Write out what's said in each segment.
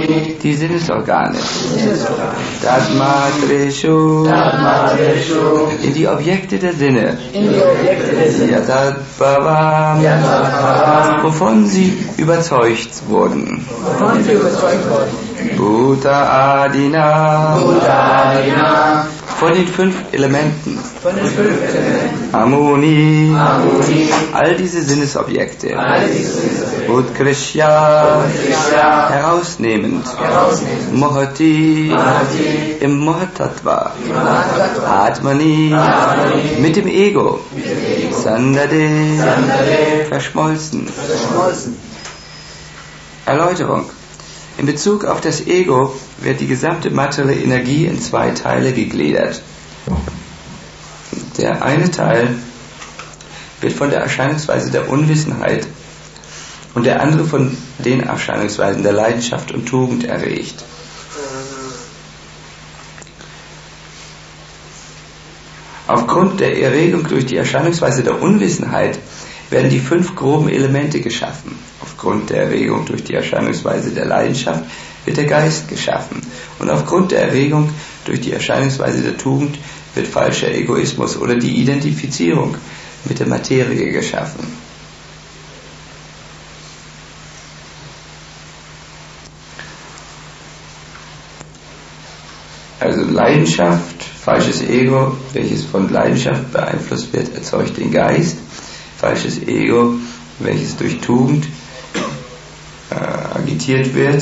die Sinnesorgane. Tatmatreshu, in die Objekte der Sinne. Yatadbhavam, wovon sie überzeugt wurden. Bhuta Adina, von den 5 Elementen. Amuni, all diese Sinnesobjekte. Utkrishya, herausnehmend. Mohati, im Mohatattva. Atmani, mit dem Ego. Sandade, verschmolzen. Erläuterung. In Bezug auf das Ego wird die gesamte materielle Energie in 2 Teile gegliedert. Der eine Teil wird von der Erscheinungsweise der Unwissenheit und der andere von den Erscheinungsweisen der Leidenschaft und Tugend erregt. Aufgrund der Erregung durch die Erscheinungsweise der Unwissenheit werden die 5 groben Elemente geschaffen. Aufgrund der Erregung durch die Erscheinungsweise der Leidenschaft wird der Geist geschaffen. Und aufgrund der Erregung durch die Erscheinungsweise der Tugend wird falscher Egoismus oder die Identifizierung mit der Materie geschaffen. Also Leidenschaft, falsches Ego, welches von Leidenschaft beeinflusst wird, erzeugt den Geist. Falsches Ego, welches durch Tugend agitiert wird.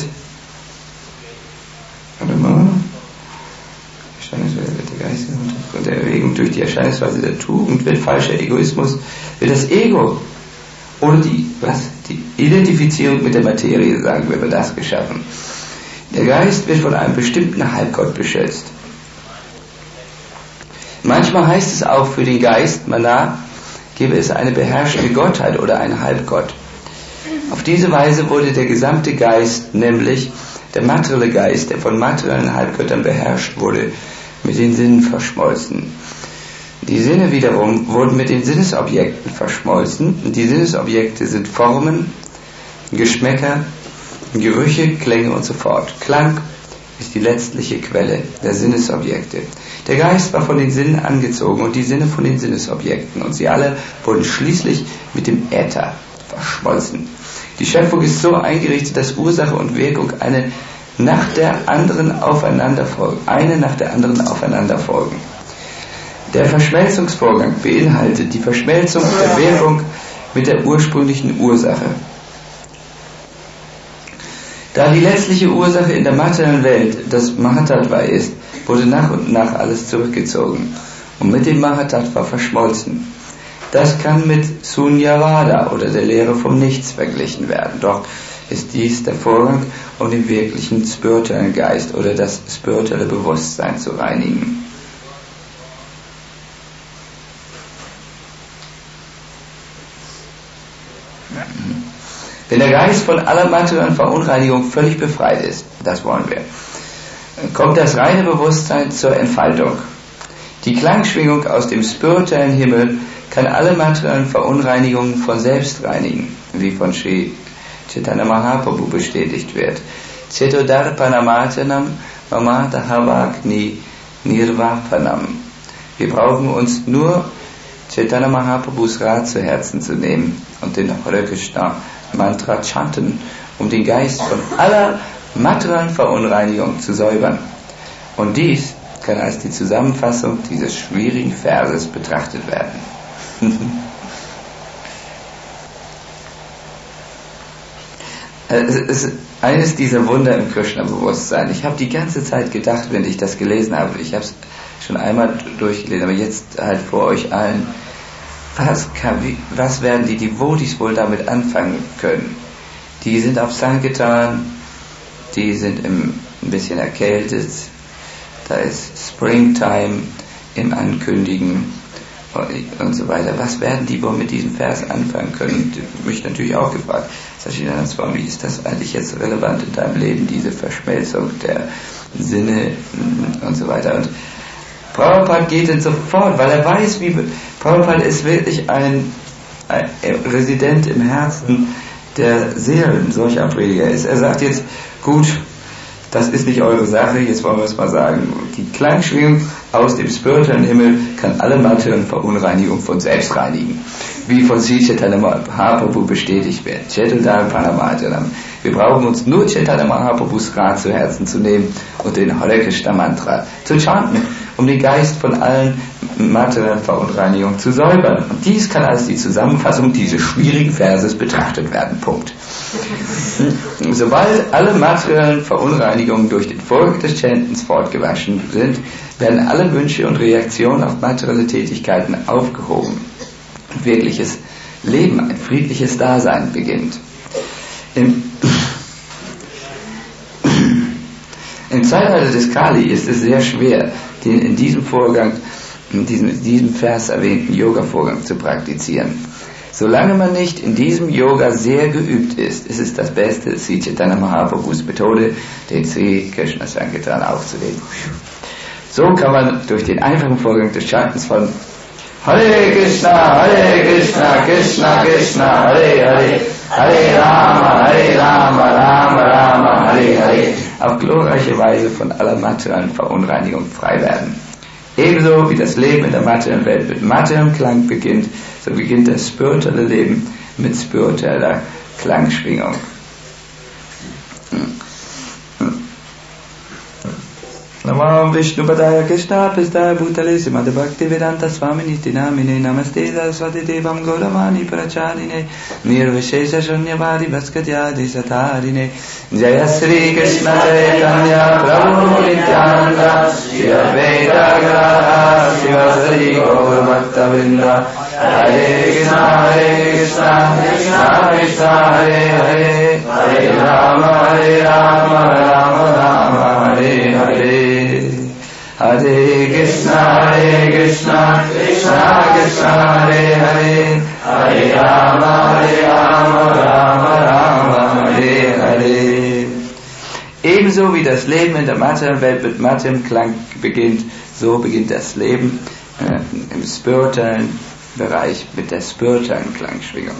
Warte mal. Erscheinungsweise wird der Geist und der Erregung durch die Erscheinungsweise der Tugend wird falscher Egoismus, wird das Ego oder die Identifizierung mit der Materie, sagen wir, wird das geschaffen. Der Geist wird von einem bestimmten Halbgott beschützt. Manchmal heißt es auch für den Geist, Mana, gebe es eine beherrschende Gottheit oder einen Halbgott. Auf diese Weise wurde der gesamte Geist, nämlich der materielle Geist, der von materiellen Halbgöttern beherrscht wurde, mit den Sinnen verschmolzen. Die Sinne wiederum wurden mit den Sinnesobjekten verschmolzen. Und die Sinnesobjekte sind Formen, Geschmäcker, Gerüche, Klänge und so fort. Klang ist die letztliche Quelle der Sinnesobjekte. Der Geist war von den Sinnen angezogen und die Sinne von den Sinnesobjekten und sie alle wurden schließlich mit dem Äther verschmolzen. Die Schöpfung ist so eingerichtet, dass Ursache und Wirkung eine nach der anderen aufeinander folgen. Der Verschmelzungsvorgang beinhaltet die Verschmelzung der Wirkung mit der ursprünglichen Ursache. Da die letztliche Ursache in der materiellen Welt das Mahatattva ist, wurde nach und nach alles zurückgezogen und mit dem Mahatattva verschmolzen. Das kann mit Sunyavada oder der Lehre vom Nichts verglichen werden. Doch ist dies der Vorgang, um den wirklichen spirituellen Geist oder das spirituelle Bewusstsein zu reinigen. Wenn der Geist von aller materiellen Verunreinigung völlig befreit ist, das wollen wir, kommt das reine Bewusstsein zur Entfaltung. Die Klangschwingung aus dem spirituellen Himmel kann alle materiellen Verunreinigungen von selbst reinigen, wie von Sri Chaitanya Mahaprabhu bestätigt wird. Cetodarpanamatanam mama dahavagni nirvapanam. Wir brauchen uns nur Chaitanya Mahaprabhus Rat zu Herzen zu nehmen und den Hare Krishna Mantra chanten, um den Geist von aller materiellen Verunreinigung zu säubern. Und dies kann als die Zusammenfassung dieses schwierigen Verses betrachtet werden. Es ist eines dieser Wunder im Krishna-Bewusstsein. Ich habe die ganze Zeit gedacht, wenn ich das gelesen habe, ich habe es schon einmal durchgelesen, aber jetzt halt vor euch allen, was werden die Devotis wohl damit anfangen können? Die sind auf Sankirtan, die sind ein bisschen erkältet, da ist Springtime im Ankündigen und so weiter. Was werden die wohl mit diesem Vers anfangen können? Mich natürlich auch gefragt, Sachidana Swami, ist das eigentlich jetzt relevant in deinem Leben, diese Verschmelzung der Sinne und so weiter? Und Prabhupada geht dann sofort, weil er weiß, Prabhupada ist wirklich ein Resident im Herzen der Seelen, solcher Prediger ist. Er sagt jetzt, gut, das ist nicht eure Sache, jetzt wollen wir es mal sagen. Die Klangschwingung aus dem spirituellen Himmel kann alle materiellen Verunreinigungen von selbst reinigen. Wie von Sri Chaitanya Mahaprabhu bestätigt wird. Chaitanya Pranamataram. Wir brauchen uns nur Chaitanya Mahaprabhus Rat zu Herzen zu nehmen und den Hare Krishna Mantra zu chanten, um den Geist von allen materiellen Verunreinigungen zu säubern. Und dies kann als die Zusammenfassung dieses schwierigen Verses betrachtet werden. Punkt. Sobald alle materiellen Verunreinigungen durch den Vorgang des Chantens fortgewaschen sind, werden alle Wünsche und Reaktionen auf materielle Tätigkeiten aufgehoben. Ein wirkliches Leben, ein friedliches Dasein beginnt. Im Zeitalter des Kali ist es sehr schwer, den in diesem Vorgang, in diesem Vers erwähnten Yoga-Vorgang zu praktizieren. Solange man nicht in diesem Yoga sehr geübt ist, ist es das Beste, Sri Chaitanya Mahaprabhus Methode, den Sri Krishna Sankirtan aufzulegen. So kann man durch den einfachen Vorgang des Chantens von Hare Krishna, Krishna Krishna, Hare Hare, Hare Rama, Rama Rama, Hare Hare, auf glorreiche Weise von aller materiellen Verunreinigung frei werden. Ebenso wie das Leben in der materiellen Welt mit materiellem Klang beginnt, so beginnt das spirituelle Leben mit spiritueller Klangschwingung. Namo Vishnu Padaya Krishna Pistaya Bhutale Srimad Bhakti Vedanta Swami Niti Namine Namaste Saraswati Devam Gauravani Pracharine Nirvishesha Shunyavadi Bhaskatyadi Satarine Jaya Sri Krishna Chaitanya Prabhu Nityananda Shri Advaita Gadadhara Srivasadi Gaur Bhakta Vrinda Hare Krishna Krishna Krishna Hare Hare Hare Rama Rama Rama Hare Hare Hare Krishna Krishna Krishna Hare Hare Hare Rama Rama Rama Hare Hare. Ebenso wie das Leben in der materiellen Welt mit materiellem Klang beginnt, so beginnt das Leben im spirituellen Bereich mit der spirituellen Klangschwingung.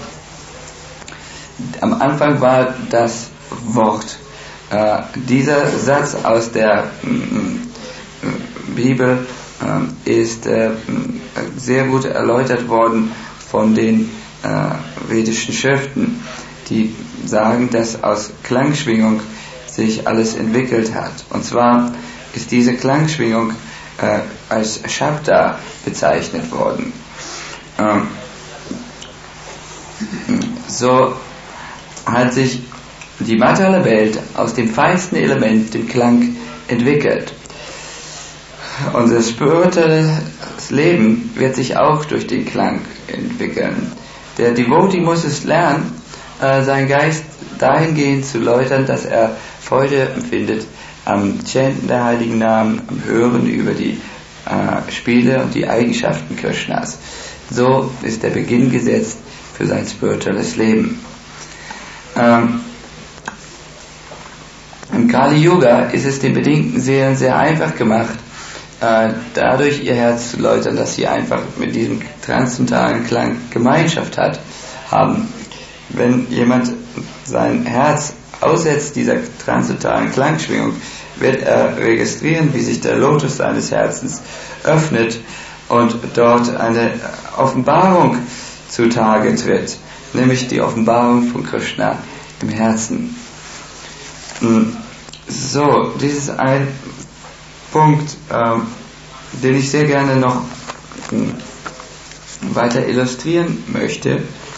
Am Anfang war das Wort. Dieser Satz aus der Bibel ist sehr gut erläutert worden von den vedischen Schriften, die sagen, dass aus Klangschwingung sich alles entwickelt hat. Und zwar ist diese Klangschwingung als Shabda bezeichnet worden. So hat sich die materielle Welt aus dem feinsten Element, dem Klang, entwickelt. Unser spirituelles Leben wird sich auch durch den Klang entwickeln. Der Devotee muss es lernen, seinen Geist dahingehend zu läutern, dass er Freude empfindet am Chanten der heiligen Namen, am Hören über die Spiele und die Eigenschaften Krishnas. So ist der Beginn gesetzt für sein spirituelles Leben. Im Kali Yuga ist es den bedingten Seelen sehr einfach gemacht, dadurch ihr Herz zu läutern, dass sie einfach mit diesem transzendentalen Klang Gemeinschaft haben. Wenn jemand sein Herz aussetzt dieser transzendentalen Klangschwingung, wird er registrieren, wie sich der Lotus seines Herzens öffnet und dort eine Offenbarung zutage tritt, nämlich die Offenbarung von Krishna im Herzen. So, dies ist ein Punkt, den ich sehr gerne noch weiter illustrieren möchte.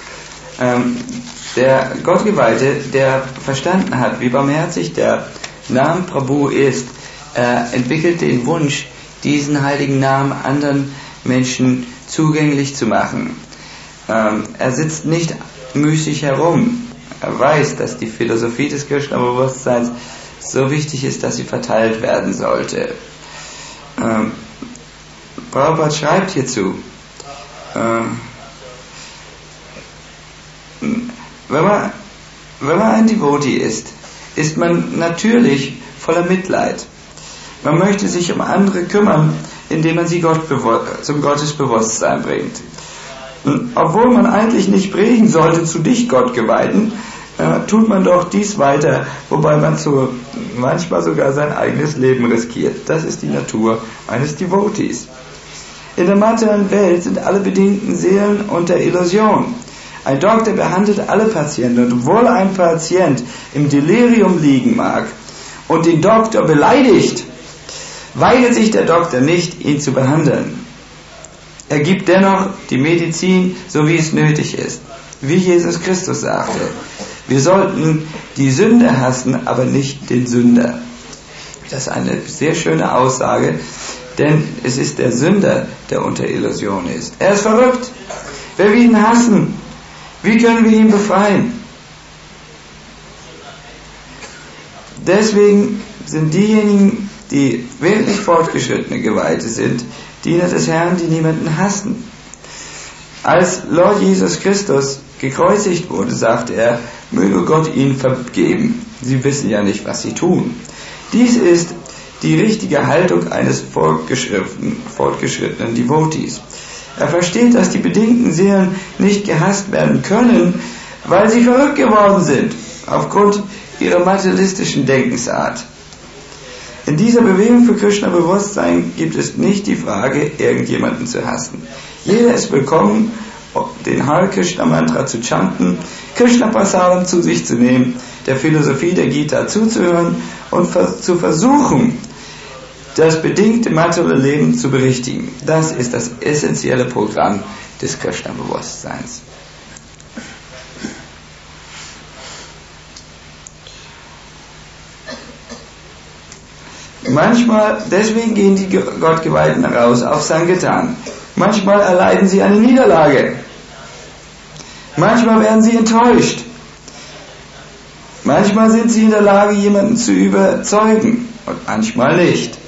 Der Gottgeweihte, der verstanden hat, wie barmherzig der Name Prabhu ist, entwickelt den Wunsch, diesen heiligen Namen anderen Menschen zugänglich zu machen. Er sitzt nicht müßig herum. Er weiß, dass die Philosophie des Krishna-Bewusstseins so wichtig ist, dass sie verteilt werden sollte. Prabhupada schreibt hierzu, wenn man ein Devotee ist man natürlich voller Mitleid. Man möchte sich um andere kümmern, indem man sie zum Gottesbewusstsein bringt. Obwohl man eigentlich nicht predigen sollte zu dich Gottgeweihten, tut man doch dies weiter, wobei man manchmal sogar sein eigenes Leben riskiert. Das ist die Natur eines Devotees. In der materiellen Welt sind alle bedingten Seelen unter Illusion. Ein Doktor behandelt alle Patienten, und obwohl ein Patient im Delirium liegen mag und den Doktor beleidigt, weigert sich der Doktor nicht, ihn zu behandeln. Er gibt dennoch die Medizin, so wie es nötig ist. Wie Jesus Christus sagte, wir sollten die Sünde hassen, aber nicht den Sünder. Das ist eine sehr schöne Aussage, denn es ist der Sünder, der unter Illusion ist. Er ist verrückt. Wer will ihn hassen? Wie können wir ihn befreien? Deswegen sind diejenigen, die wirklich fortgeschrittene Geweihte sind, Diener des Herrn, die niemanden hassen. Als Lord Jesus Christus gekreuzigt wurde, sagte er, möge Gott ihnen vergeben. Sie wissen ja nicht, was sie tun. Dies ist die richtige Haltung eines fortgeschrittenen Devotees. Er versteht, dass die bedingten Seelen nicht gehasst werden können, weil sie verrückt geworden sind, aufgrund ihrer materialistischen Denkensart. In dieser Bewegung für Krishna-Bewusstsein gibt es nicht die Frage, irgendjemanden zu hassen. Jeder ist willkommen, den Hare Krishna Mantra zu chanten, Krishna Prasadam zu sich zu nehmen, der Philosophie der Gita zuzuhören und zu versuchen, das bedingte materielle Leben zu berichtigen. Das ist das essentielle Programm des Krishna-Bewusstseins. Manchmal, deswegen gehen die Gottgeweihten raus auf Sankirtan. Manchmal erleiden sie eine Niederlage. Manchmal werden sie enttäuscht. Manchmal sind sie in der Lage, jemanden zu überzeugen und manchmal nicht.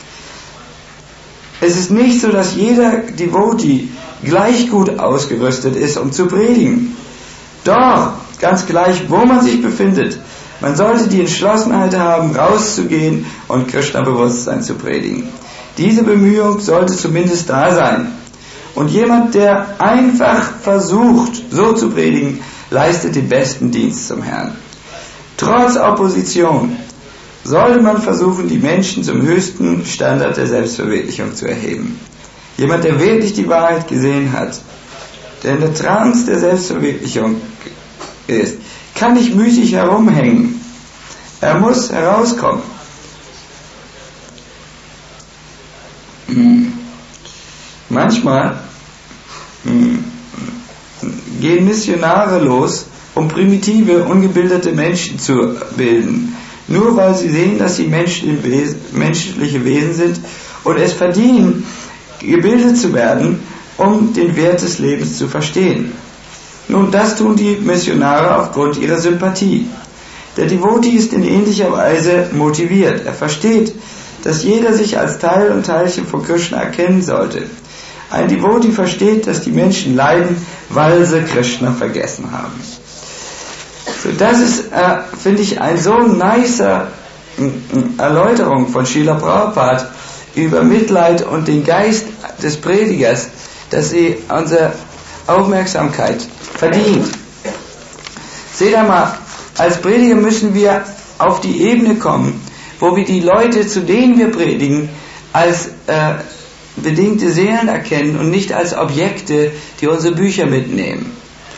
Es ist nicht so, dass jeder Devotee gleich gut ausgerüstet ist, um zu predigen. Doch, ganz gleich, wo man sich befindet, man sollte die Entschlossenheit haben, rauszugehen und Krishna-Bewusstsein zu predigen. Diese Bemühung sollte zumindest da sein. Und jemand, der einfach versucht, so zu predigen, leistet den besten Dienst zum Herrn. Trotz Opposition sollte man versuchen, die Menschen zum höchsten Standard der Selbstverwirklichung zu erheben. Jemand, der wirklich die Wahrheit gesehen hat, der in der Trance der Selbstverwirklichung ist, kann nicht müßig herumhängen. Er muss herauskommen. Manchmal gehen Missionare los, um primitive, ungebildete Menschen zu bilden. Nur weil sie sehen, dass sie menschliche Wesen sind und es verdienen, gebildet zu werden, um den Wert des Lebens zu verstehen. Nun, das tun die Missionare aufgrund ihrer Sympathie. Der Devotee ist in ähnlicher Weise motiviert. Er versteht, dass jeder sich als Teil und Teilchen von Krishna erkennen sollte. Ein Devotee versteht, dass die Menschen leiden, weil sie Krishna vergessen haben. So, das ist, finde ich, ein so nicer Erläuterung von Srila Prabhupada über Mitleid und den Geist des Predigers, dass sie unsere Aufmerksamkeit verdient. Seht einmal, als Prediger müssen wir auf die Ebene kommen, wo wir die Leute, zu denen wir predigen, als bedingte Seelen erkennen und nicht als Objekte, die unsere Bücher mitnehmen.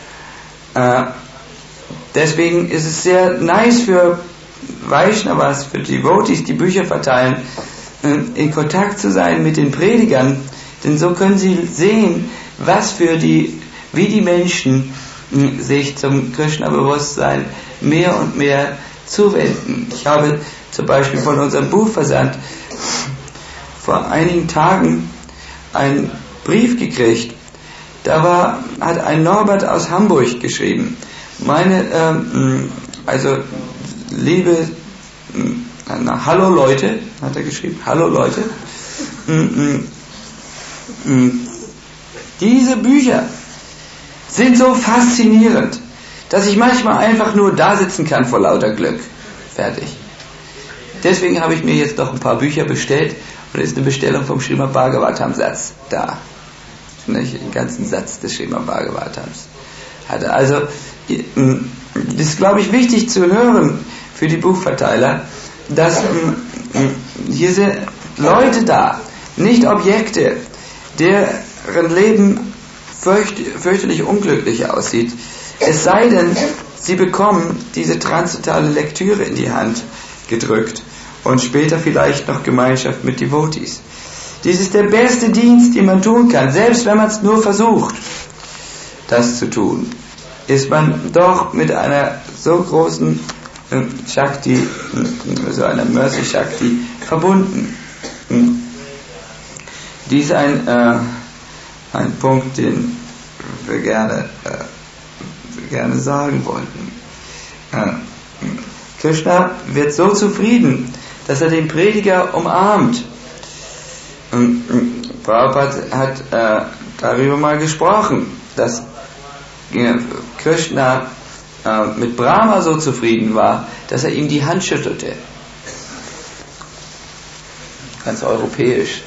Deswegen ist es sehr nice für Vaishnavas, für Devotees, die Bücher verteilen, in Kontakt zu sein mit den Predigern, denn so können sie sehen, wie die Menschen sich zum Krishna-Bewusstsein mehr und mehr zuwenden. Ich habe zum Beispiel von unserem Buchversand vor einigen Tagen einen Brief gekriegt. Da hat ein Norbert aus Hamburg geschrieben. Hallo Leute, hat er geschrieben, hallo Leute. Diese Bücher sind so faszinierend, dass ich manchmal einfach nur da sitzen kann vor lauter Glück. Fertig. Deswegen habe ich mir jetzt noch ein paar Bücher bestellt und ist eine Bestellung vom Srimad Bhagavatam Satz da. Nicht? Den ganzen Satz des Srimad Bhagavatams. Also das ist, glaube ich, wichtig zu hören für die Buchverteiler, dass hier sind Leute da, nicht Objekte, deren Leben fürchterlich unglücklich aussieht. Es sei denn, sie bekommen diese transzendentale Lektüre in die Hand gedrückt und später vielleicht noch Gemeinschaft mit Devotees. Dies ist der beste Dienst, den man tun kann, selbst wenn man es nur versucht, das zu tun. Ist man doch mit einer so großen Shakti, so einer Mercy Shakti verbunden. Dies ist ein Punkt, den wir gerne sagen wollten. Krishna wird so zufrieden, dass er den Prediger umarmt. Prabhupada hat darüber mal gesprochen, dass Krishna mit Brahma so zufrieden war, dass er ihm die Hand schüttelte. Ganz europäisch.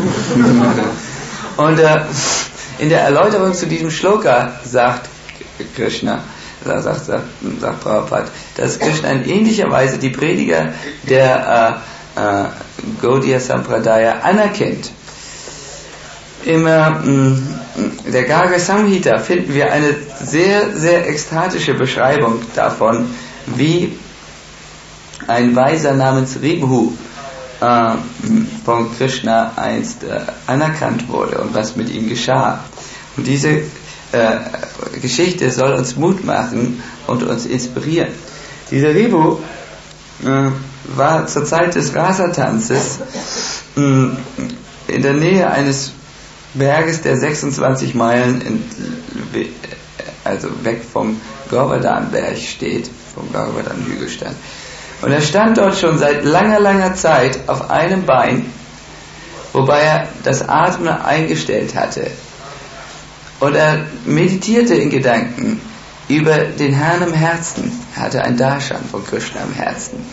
Und in der Erläuterung zu diesem Shloka sagt Krishna, sagt Prabhupada, dass Krishna in ähnlicher Weise die Prediger der Gaudiya Sampradaya anerkennt. In der Garga Samhita finden wir eine sehr, sehr ekstatische Beschreibung davon, wie ein Weiser namens Ribhu von Krishna einst anerkannt wurde und was mit ihm geschah. Und diese Geschichte soll uns Mut machen und uns inspirieren. Dieser Ribhu war zur Zeit des Rasatanzes in der Nähe eines Berges, der 26 Meilen also weg vom Govardhan-Berg steht, vom Govardhan-Hügel stand. Und er stand dort schon seit langer, langer Zeit auf einem Bein, wobei er das Atmen eingestellt hatte. Und er meditierte in Gedanken über den Herrn im Herzen. Er hatte ein Darshan von Krishna im Herzen.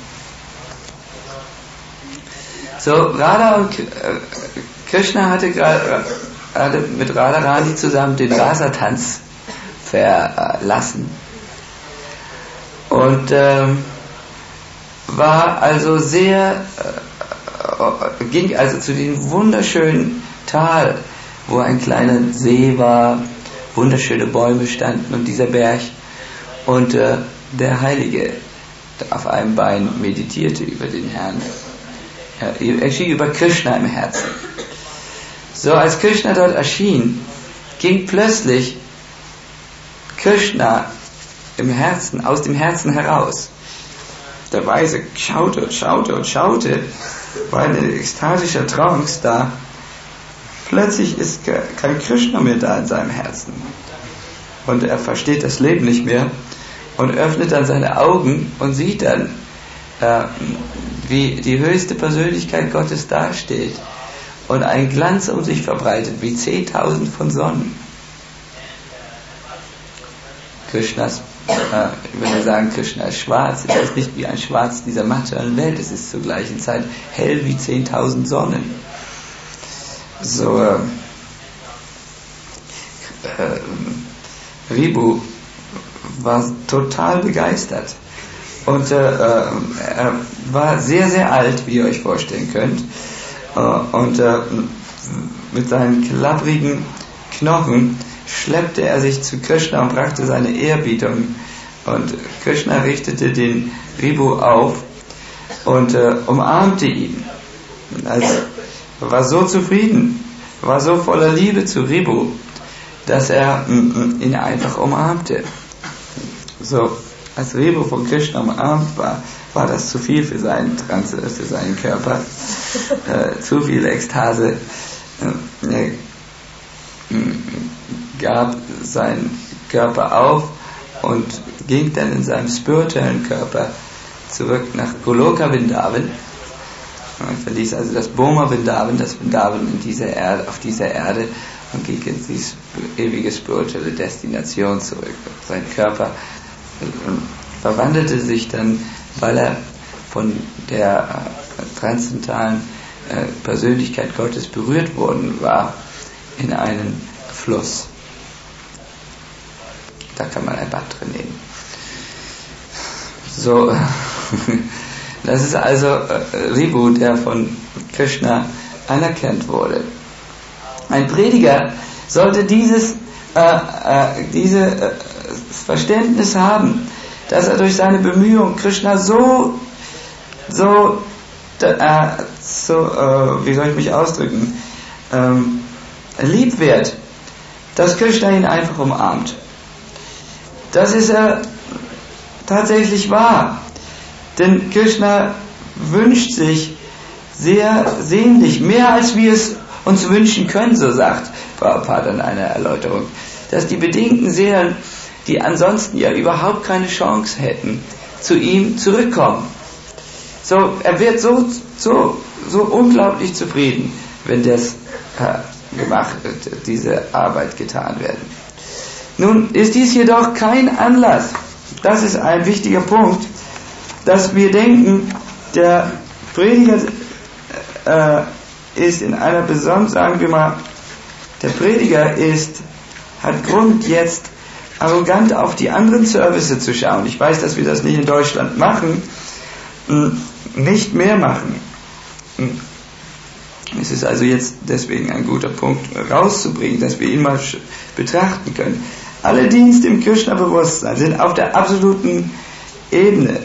So, Radha und Krishna hatte mit Radharani zusammen den Rasatanz verlassen. Und war also ging also zu diesem wunderschönen Tal, wo ein kleiner See war, wunderschöne Bäume standen und dieser Berg und der Heilige auf einem Bein meditierte über den Herrn. Er erschien über Krishna im Herzen. So, als Krishna dort erschien, ging plötzlich Krishna im Herzen, aus dem Herzen heraus. Der Weise schaute und schaute und schaute, war in ekstatischer Trance da. Plötzlich ist kein Krishna mehr da in seinem Herzen. Und er versteht das Leben nicht mehr und öffnet dann seine Augen und sieht dann, wie die höchste Persönlichkeit Gottes dasteht und ein Glanz um sich verbreitet, wie 10.000 von Sonnen. Krishnas, wenn wir sagen, Krishna ist schwarz, ist das nicht wie ein Schwarz dieser materiellen Welt, es ist zur gleichen Zeit hell wie 10.000 Sonnen. So, Ribhu war total begeistert und er war sehr, sehr alt, wie ihr euch vorstellen könnt, und mit seinen klapprigen Knochen schleppte er sich zu Krishna und brachte seine Ehrerbietung, und Krishna richtete den Ribhu auf und umarmte ihn. Also, war so zufrieden, war so voller Liebe zu Ribhu, dass er ihn einfach umarmte. So, als Ribhu von Krishna umarmt war, war das zu viel für seinen Körper, zu viel Ekstase. Er gab seinen Körper auf und ging dann in seinem spirituellen Körper zurück nach Goloka Vrindavan. Er verließ also das Boma Vrindavan, das Vrindavan auf dieser Erde, und ging in diese ewige spirituelle Destination zurück. Sein Körper verwandelte sich dann, weil er von der transzendentalen Persönlichkeit Gottes berührt worden war, in einen Fluss. Da kann man ein Bad drin nehmen. So, das ist also Vibhu, der von Krishna anerkannt wurde. Ein Prediger sollte dieses Verständnis haben, dass er durch seine Bemühungen Krishna wie soll ich mich ausdrücken, lieb wird, dass Krishna ihn einfach umarmt. Das ist tatsächlich wahr, denn Krishna wünscht sich sehr sehnlich, mehr als wir es uns wünschen können, so sagt Prabhupada in einer Erläuterung, dass die bedingten Seelen, die ansonsten ja überhaupt keine Chance hätten, zu ihm zurückkommen. So, er wird so unglaublich zufrieden, wenn diese Arbeit getan werden. Nun ist dies jedoch kein Anlass, das ist ein wichtiger Punkt, dass wir denken, der Prediger ist in einer besonderen, sagen wir mal, der Prediger hat Grund jetzt arrogant auf die anderen Services zu schauen. Ich weiß, dass wir das nicht in Deutschland machen, nicht mehr machen. Es ist also jetzt deswegen ein guter Punkt rauszubringen, dass wir ihn mal betrachten können. Alle Dienste im Krishna-Bewusstsein sind auf der absoluten Ebene.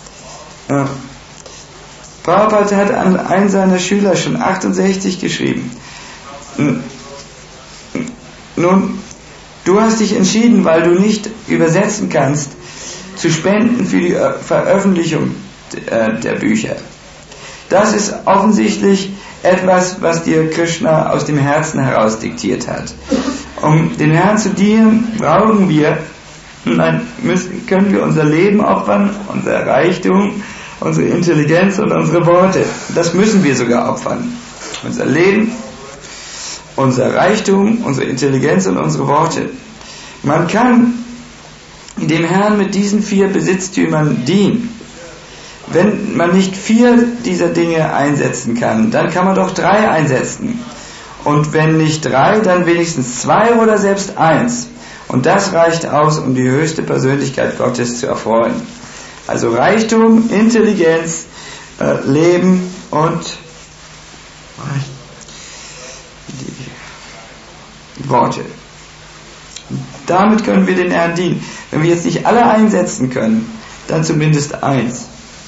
Prabhupada hat an einen seiner Schüler schon 68 geschrieben. Nun, du hast dich entschieden, weil du nicht übersetzen kannst, zu spenden für die Veröffentlichung der Bücher. Das ist offensichtlich etwas, was dir Krishna aus dem Herzen heraus diktiert hat. Um den Herrn zu dienen, können wir unser Leben opfern, unser Reichtum, unsere Intelligenz und unsere Worte. Das müssen wir sogar opfern. Unser Leben, unser Reichtum, unsere Intelligenz und unsere Worte. Man kann dem Herrn mit diesen 4 Besitztümern dienen. Wenn man nicht 4 dieser Dinge einsetzen kann, dann kann man doch 3 einsetzen. Und wenn nicht 3, dann wenigstens 2 oder selbst 1. Und das reicht aus, um die höchste Persönlichkeit Gottes zu erfreuen. Also Reichtum, Intelligenz, Leben und die Worte. Damit können wir den Herrn dienen. Wenn wir jetzt nicht alle einsetzen können, dann zumindest 1.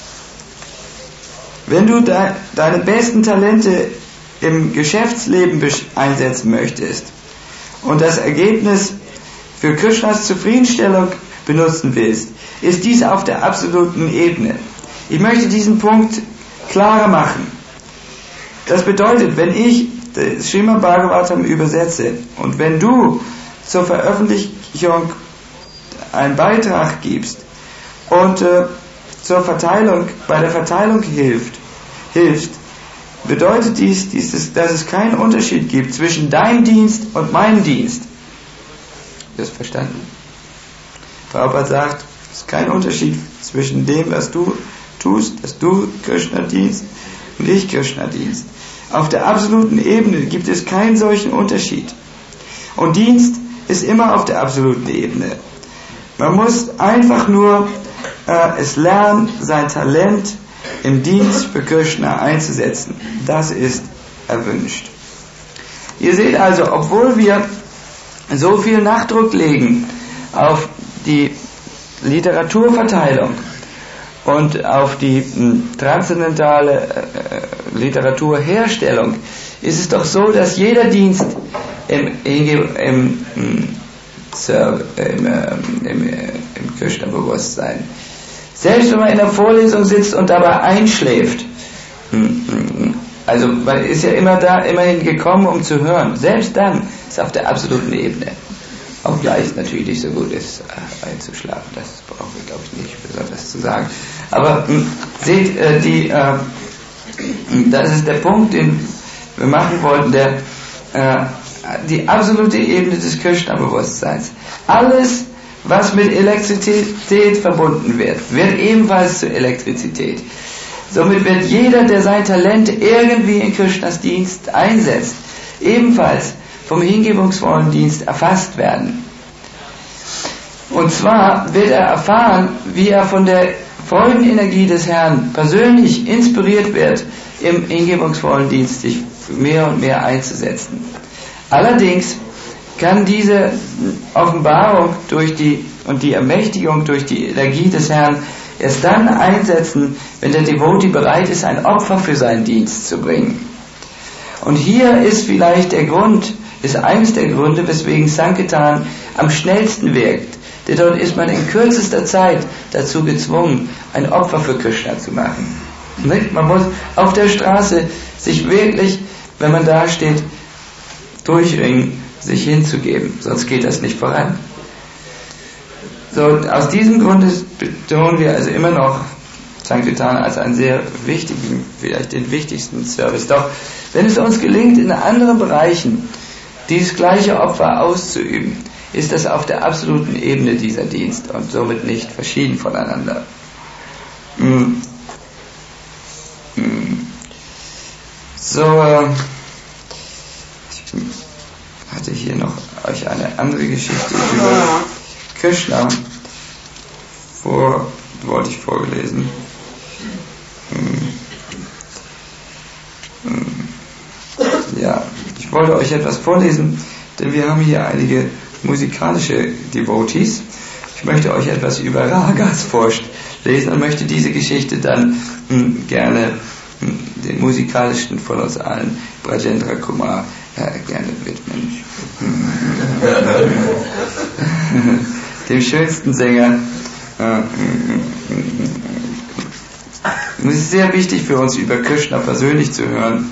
Wenn du deine besten Talente im Geschäftsleben einsetzen möchtest und das Ergebnis für Krishnas Zufriedenstellung benutzen willst, ist dies auf der absoluten Ebene. Ich möchte diesen Punkt klarer machen. Das bedeutet, wenn ich das Srimad Bhagavatam übersetze und wenn du zur Veröffentlichung einen Beitrag gibst und bei der Verteilung hilfst, bedeutet dies, dass es keinen Unterschied gibt zwischen deinem Dienst und meinem Dienst. Das verstanden? Prabhupada sagt, es ist kein Unterschied zwischen dem, was du tust, dass du Krishna dienst und ich Krishna dienst. Auf der absoluten Ebene gibt es keinen solchen Unterschied. Und Dienst ist immer auf der absoluten Ebene. Man muss einfach nur es lernen, sein Talent im Dienst für Krishna einzusetzen. Das ist erwünscht. Ihr seht also, obwohl wir so viel Nachdruck legen auf die Literaturverteilung und auf die transzendentale Literaturherstellung, ist es doch so, dass jeder Dienst im Krishna-Bewusstsein, selbst wenn man in der Vorlesung sitzt und dabei einschläft, also man ist ja immerhin gekommen, um zu hören, selbst dann ist auf der absoluten Ebene. Obgleich es natürlich nicht so gut ist, einzuschlafen, das brauchen wir, glaube ich, nicht besonders zu sagen. Aber seht, das ist der Punkt, den wir machen wollten, die absolute Ebene des Krishna-Bewusstseins. Alles, was mit Elektrizität verbunden wird, wird ebenfalls zur Elektrizität. Somit wird jeder, der sein Talent irgendwie in Krishnas Dienst einsetzt, ebenfalls vom hingebungsvollen Dienst erfasst werden. Und zwar wird er erfahren, wie er von Freudenenergie des Herrn persönlich inspiriert wird, im hingebungsvollen Dienst sich mehr und mehr einzusetzen. Allerdings kann diese Offenbarung und die Ermächtigung durch die Energie des Herrn erst dann einsetzen, wenn der Devotee bereit ist, ein Opfer für seinen Dienst zu bringen. Und hier ist vielleicht eines der Gründe, weswegen Sankirtan am schnellsten wirkt. Denn dort ist man in kürzester Zeit dazu gezwungen, ein Opfer für Krishna zu machen. Nicht? Man muss auf der Straße sich wirklich, wenn man da steht, durchringen, sich hinzugeben. Sonst geht das nicht voran. So, aus diesem Grunde betonen wir also immer noch Sankirtan als einen sehr wichtigen, vielleicht den wichtigsten Service. Doch wenn es uns gelingt, in anderen Bereichen dieses gleiche Opfer auszuüben, ist das auf der absoluten Ebene dieser Dienst und somit nicht verschieden voneinander. So, ich hatte hier noch euch eine andere Geschichte über Krishna wollte ich vorgelesen. Ja, ich wollte euch etwas vorlesen, denn wir haben hier einige musikalische Devotees. Ich möchte euch etwas über Ragas vorlesen und möchte diese Geschichte dann gerne den musikalischen von uns allen, Brajendra Kumar, gerne widmen. Dem schönsten Sänger. Es ist sehr wichtig für uns, über Krishna persönlich zu hören.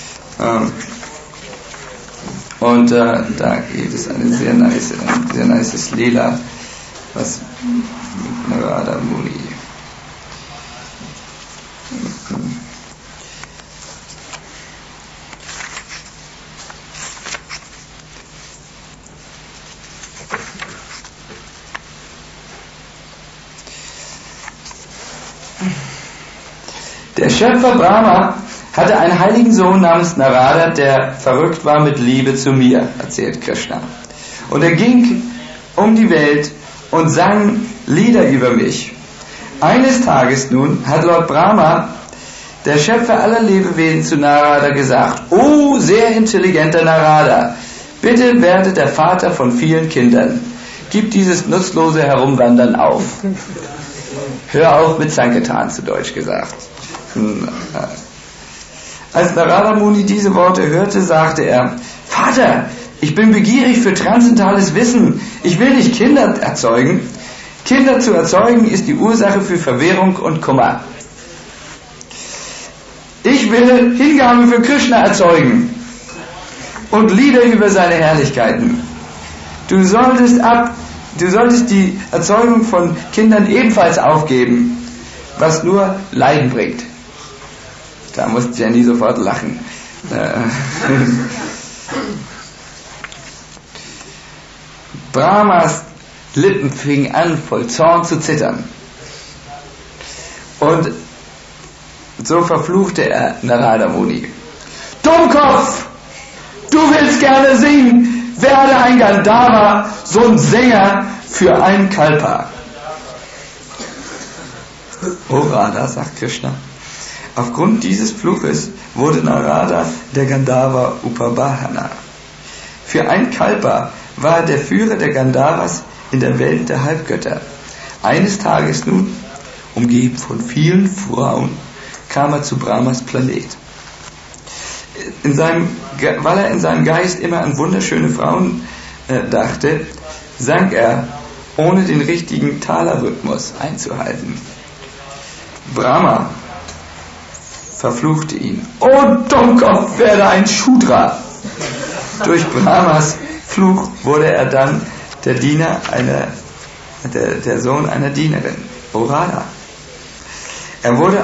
Und da gibt es ein sehr nices Lila, was mit Narada Muni. Der Schöpfer Brahma hatte einen heiligen Sohn namens Narada, der verrückt war mit Liebe zu mir, erzählt Krishna. Und er ging um die Welt und sang Lieder über mich. Eines Tages nun hat Lord Brahma, der Schöpfer aller Lebewesen, zu Narada gesagt: O sehr intelligenter Narada, bitte werde der Vater von vielen Kindern. Gib dieses nutzlose Herumwandern auf. Hör auf mit Sankirtan, zu Deutsch gesagt. Als Narada Muni diese Worte hörte, sagte er: Vater, ich bin begierig für transzendentales Wissen. Ich will nicht Kinder erzeugen. Kinder zu erzeugen ist die Ursache für Verwirrung und Kummer. Ich will Hingabe für Krishna erzeugen und Lieder über seine Herrlichkeiten. Du solltest die Erzeugung von Kindern ebenfalls aufgeben, was nur Leiden bringt. Da musste Jenny sofort lachen. Brahmas Lippen fingen an, voll Zorn zu zittern. Und so verfluchte er Narada Muni. Dummkopf! Du willst gerne singen! Werde ein Gandharva, so ein Sänger für einen Kalpa. O Radha, sagt Krishna. Aufgrund dieses Fluches wurde Narada der Gandharva Upabhana. Für ein Kalpa war er der Führer der Gandharvas in der Welt der Halbgötter. Eines Tages nun, umgeben von vielen Frauen, kam er zu Brahmas Planet. Weil er in seinem Geist immer an wunderschöne Frauen dachte, sang er, ohne den richtigen Tala-Rhythmus einzuhalten. Brahma verfluchte ihn. O Dummkopf, werde ein Shudra! Durch Brahmas Fluch wurde er dann der Sohn einer Dienerin, O Radha. Er wurde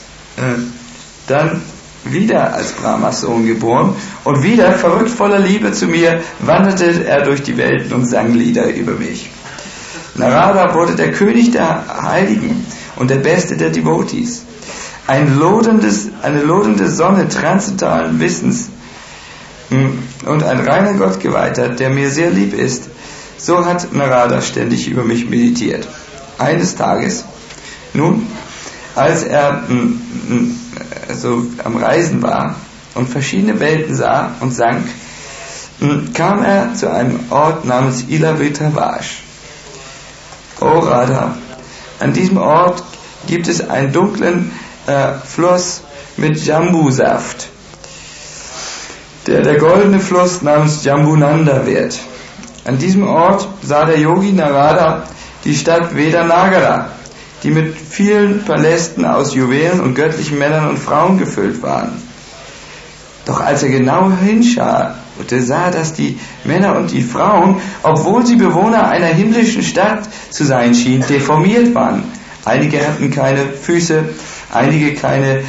dann wieder als Brahmas Sohn geboren und wieder, verrückt voller Liebe zu mir, wanderte er durch die Welten und sang Lieder über mich. Narada wurde der König der Heiligen und der Beste der Devotees. Eine lodernde Sonne transzendentalen Wissens und ein reiner Gottgeweihter, der mir sehr lieb ist. So hat Narada ständig über mich meditiert. Eines Tages, nun, als er so am Reisen war und verschiedene Welten sah und sang, kam er zu einem Ort namens Ilavetavash. O Radha, an diesem Ort gibt es einen dunklen Fluss mit Jambusaft, der goldene Fluss namens Jambunanda wird. An diesem Ort sah der Yogi Narada die Stadt Vedanagara, die mit vielen Palästen aus Juwelen und göttlichen Männern und Frauen gefüllt waren. Doch als er genau hinschaute, sah, dass die Männer und die Frauen, obwohl sie Bewohner einer himmlischen Stadt zu sein schienen, deformiert waren. Einige hatten keine Füße, einige keine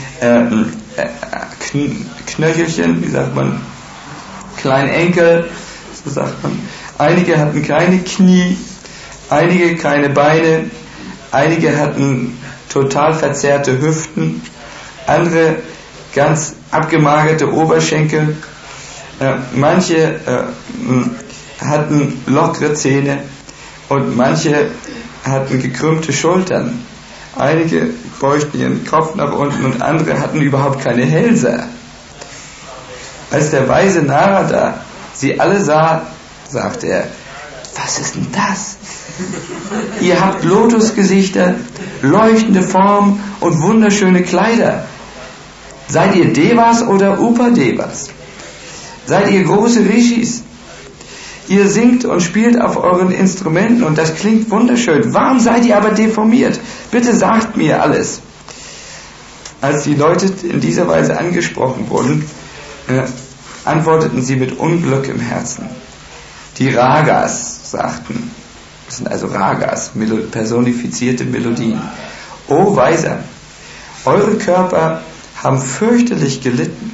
Knöchelchen, wie sagt man, Kleinenkel, so sagt man. Einige hatten keine Knie, einige keine Beine, einige hatten total verzerrte Hüften, andere ganz abgemagerte Oberschenkel, manche hatten lockere Zähne und manche hatten gekrümmte Schultern. Einige beugten ihren Kopf nach unten und andere hatten überhaupt keine Hälse. Als der weise Narada sie alle sah, sagte er: Was ist denn das? Ihr habt Lotusgesichter, leuchtende Formen und wunderschöne Kleider. Seid ihr Devas oder Upadevas? Seid ihr große Rishis? Ihr singt und spielt auf euren Instrumenten und das klingt wunderschön. Warum seid ihr aber deformiert? Bitte sagt mir alles. Als die Leute in dieser Weise angesprochen wurden, antworteten sie mit Unglück im Herzen. Die Ragas sagten, das sind also Ragas, personifizierte Melodien. O Weiser, eure Körper haben fürchterlich gelitten.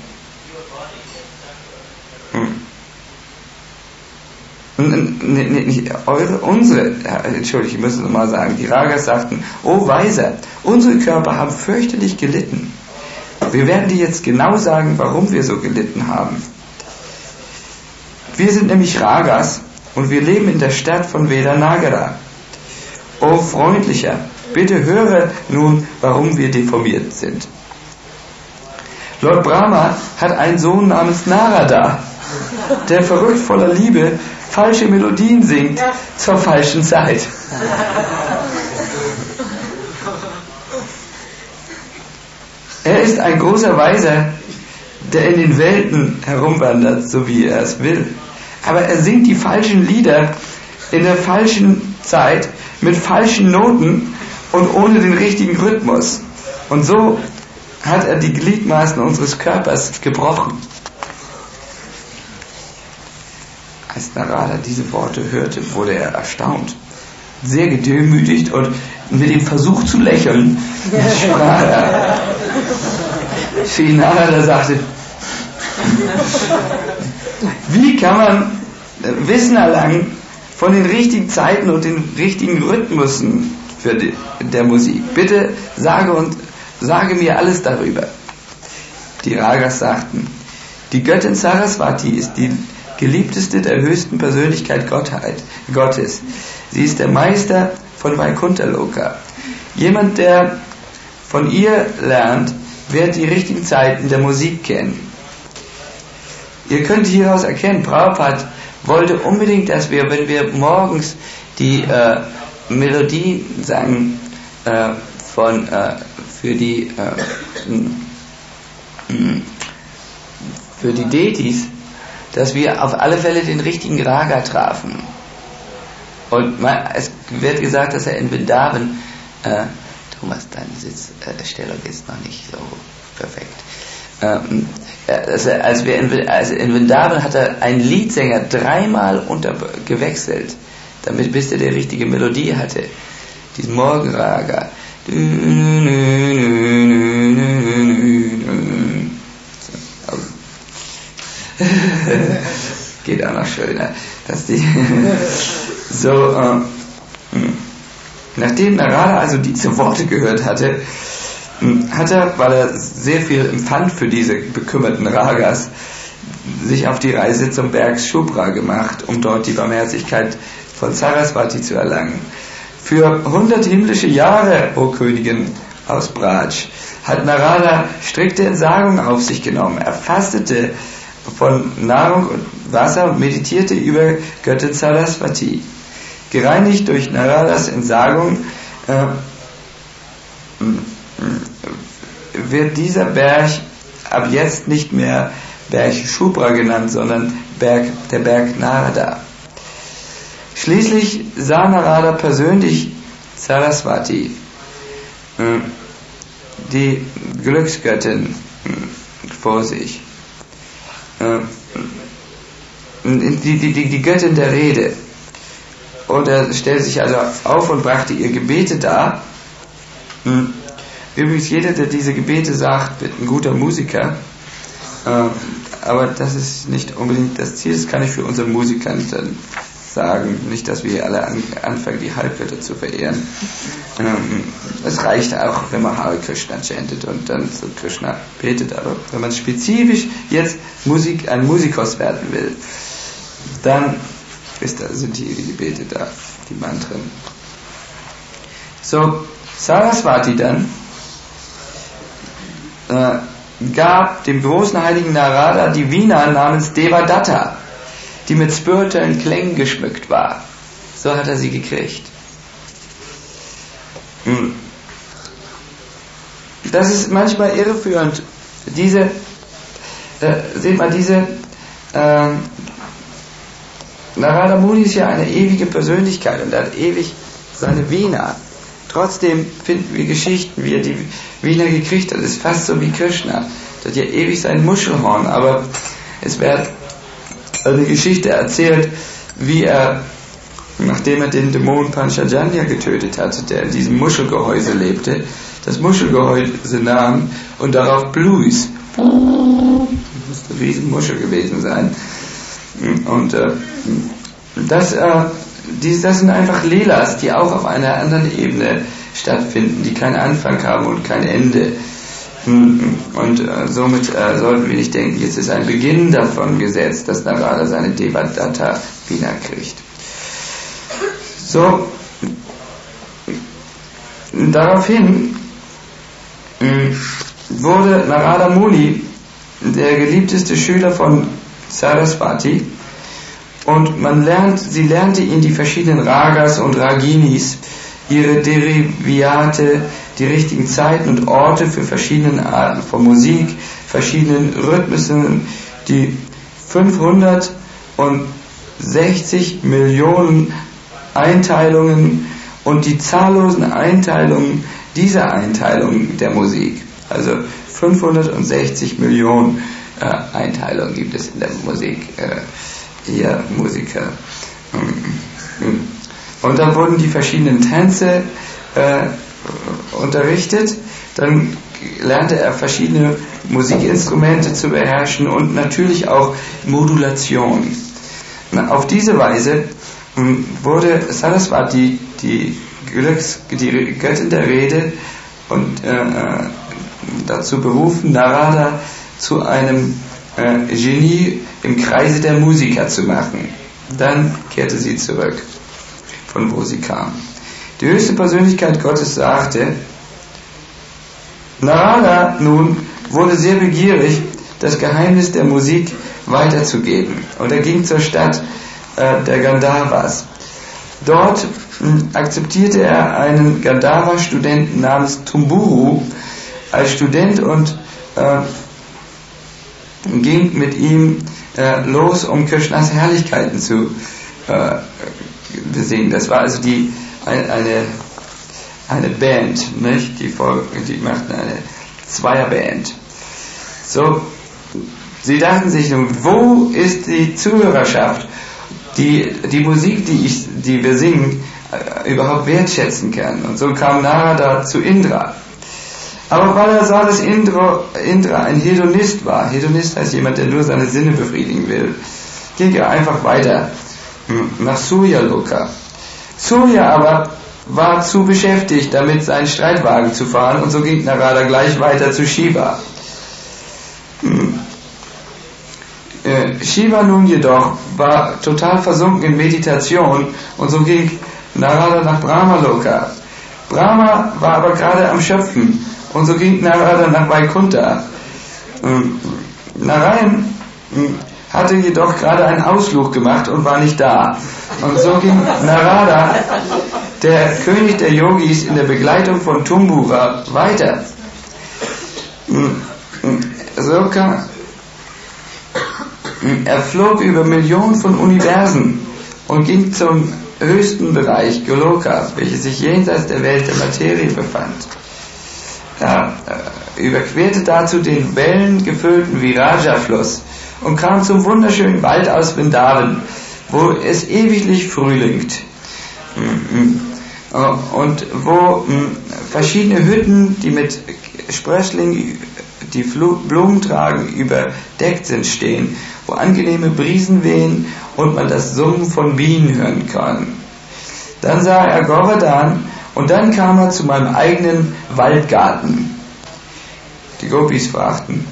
Ich muss es nochmal sagen, die Ragas sagten, O Weiser, unsere Körper haben fürchterlich gelitten. Wir werden dir jetzt genau sagen, warum wir so gelitten haben. Wir sind nämlich Ragas und wir leben in der Stadt von Vedanagara. O Freundlicher, bitte höre nun, warum wir deformiert sind. Lord Brahma hat einen Sohn namens Narada, der verrückt voller Liebe falsche Melodien singt zur falschen Zeit. Er ist ein großer Weiser, der in den Welten herumwandert, so wie er es will. Aber er singt die falschen Lieder in der falschen Zeit, mit falschen Noten und ohne den richtigen Rhythmus. Und so hat er die Gliedmaßen unseres Körpers gebrochen. Als Narada diese Worte hörte, wurde er erstaunt, sehr gedemütigt und mit dem Versuch zu lächeln, sprach er. Sri Narada sagte, wie kann man Wissen erlangen von den richtigen Zeiten und den richtigen Rhythmusen der Musik? Bitte sage mir alles darüber. Die Ragas sagten, die Göttin Saraswati ist die geliebteste der höchsten Persönlichkeit Gottes. Sie ist der Meister von Vaikuntha Loka. Jemand, der von ihr lernt, wird die richtigen Zeiten der Musik kennen. Ihr könnt hieraus erkennen, Prabhupada wollte unbedingt, dass wir, wenn wir morgens die Melodie sangen für die Deities, dass wir auf alle Fälle den richtigen Raga trafen. Und es wird gesagt, dass er in Vrindavan, Thomas, deine Sitzstellung ist noch nicht so perfekt. In Vrindavan hat er einen Liedsänger dreimal gewechselt, bis er die richtige Melodie hatte. Diesen Morgenraga. Geht auch noch schöner. Nachdem Narada also diese Worte gehört hatte, hat er, weil er sehr viel empfand für diese bekümmerten Ragas, sich auf die Reise zum Berg Shubra gemacht, um dort die Barmherzigkeit von Saraswati zu erlangen. Für 100 himmlische Jahre, o Königin, aus Braj, hat Narada strikte Entsagung auf sich genommen. Er fastete von Nahrung und Wasser und meditierte über Göttin Saraswati. Gereinigt durch Naradas Entsagung wird dieser Berg ab jetzt nicht mehr Berg Shubra genannt, sondern der Berg Narada. Schließlich sah Narada persönlich Saraswati, die Glücksgöttin, vor sich. Die Göttin der Rede. Und er stellte sich also auf und brachte ihr Gebete dar. Übrigens, jeder, der diese Gebete sagt, wird ein guter Musiker. Aber das ist nicht unbedingt das Ziel, das kann ich für unsere Musiker dann sagen. Nicht, dass wir alle anfangen, die Halbgötter zu verehren. Es reicht auch, wenn man Hare Krishna chantet und dann zu Krishna betet. Aber wenn man spezifisch jetzt ein Musikos werden will, dann sind die Gebete da, die Mantren. So, Saraswati dann gab dem großen heiligen Narada die Veena namens Devadatta, die mit spirituellen Klängen geschmückt war. So hat er sie gekriegt. Das ist manchmal irreführend. Narada Muni ist ja eine ewige Persönlichkeit und er hat ewig seine Veena. Trotzdem finden wir Geschichten, wie er die Veena gekriegt hat. Das ist fast so wie Krishna. Der hat ja ewig sein Muschelhorn, aber es wird eine Geschichte erzählt, wie er, nachdem er den Dämon Panchajanya getötet hatte, der in diesem Muschelgehäuse lebte, das Muschelgehäuse nahm und darauf blies. Das muss eine riesen Muschel gewesen sein. Und das sind einfach Leelas, die auch auf einer anderen Ebene stattfinden, die keinen Anfang haben und kein Ende. Und somit sollten wir nicht denken, jetzt ist ein Beginn davon gesetzt, dass Narada seine Devadatta Veena kriegt. So, daraufhin wurde Narada Muni der geliebteste Schüler von Saraswati und sie lernte ihn die verschiedenen Ragas und Raginis, ihre Derivate, die richtigen Zeiten und Orte für verschiedene Arten von Musik, verschiedenen Rhythmen, die 560 Millionen Einteilungen und die zahllosen Einteilungen dieser Einteilungen der Musik. Also 560 Millionen Einteilungen gibt es in der Musik, hier Musiker. Und dann wurden die verschiedenen Tänze unterrichtet, dann lernte er verschiedene Musikinstrumente zu beherrschen und natürlich auch Modulation. Auf diese Weise wurde Saraswati die Göttin der Rede und dazu berufen, Narada zu einem Genie im Kreise der Musiker zu machen. Dann kehrte sie zurück, von wo sie kam. Die höchste Persönlichkeit Gottes sagte, Narada nun wurde sehr begierig, das Geheimnis der Musik weiterzugeben. Und er ging zur Stadt der Gandharvas. Dort akzeptierte er einen Gandharva-Studenten namens Tumburu als Student und ging mit ihm los, um Krishnas Herrlichkeiten zu besingen. Das war also eine Band, nicht? Die machten eine Zweierband. So, sie dachten sich nun, wo ist die Zuhörerschaft, die Musik, die wir singen, überhaupt wertschätzen kann? Und so kam Narada zu Indra. Aber weil er sah, dass Indra ein Hedonist war, Hedonist heißt jemand, der nur seine Sinne befriedigen will, ging er einfach weiter nach Suryaloka. Surya aber war zu beschäftigt, damit seinen Streitwagen zu fahren, und so ging Narada gleich weiter zu Shiva. Shiva nun jedoch war total versunken in Meditation, und so ging Narada nach Brahmaloka. Brahma war aber gerade am Schöpfen und so ging Narada nach Vaikuntha. Narayan hatte jedoch gerade einen Ausflug gemacht und war nicht da. Und so ging Narada, der König der Yogis, in der Begleitung von Tumbura weiter. Er flog über Millionen von Universen und ging zum höchsten Bereich, Goloka, welches sich jenseits der Welt der Materie befand. Er überquerte dazu den wellengefüllten Viraja-Fluss und kam zum wunderschönen Wald aus Vrindavan, wo es ewiglich frühlingt und wo verschiedene Hütten, die mit Sprösslingen, die Blumen tragen, überdeckt sind, stehen, wo angenehme Brisen wehen und man das Summen von Bienen hören kann. Dann sah er Govardhan und dann kam er zu meinem eigenen Waldgarten. Die Gopis fragten: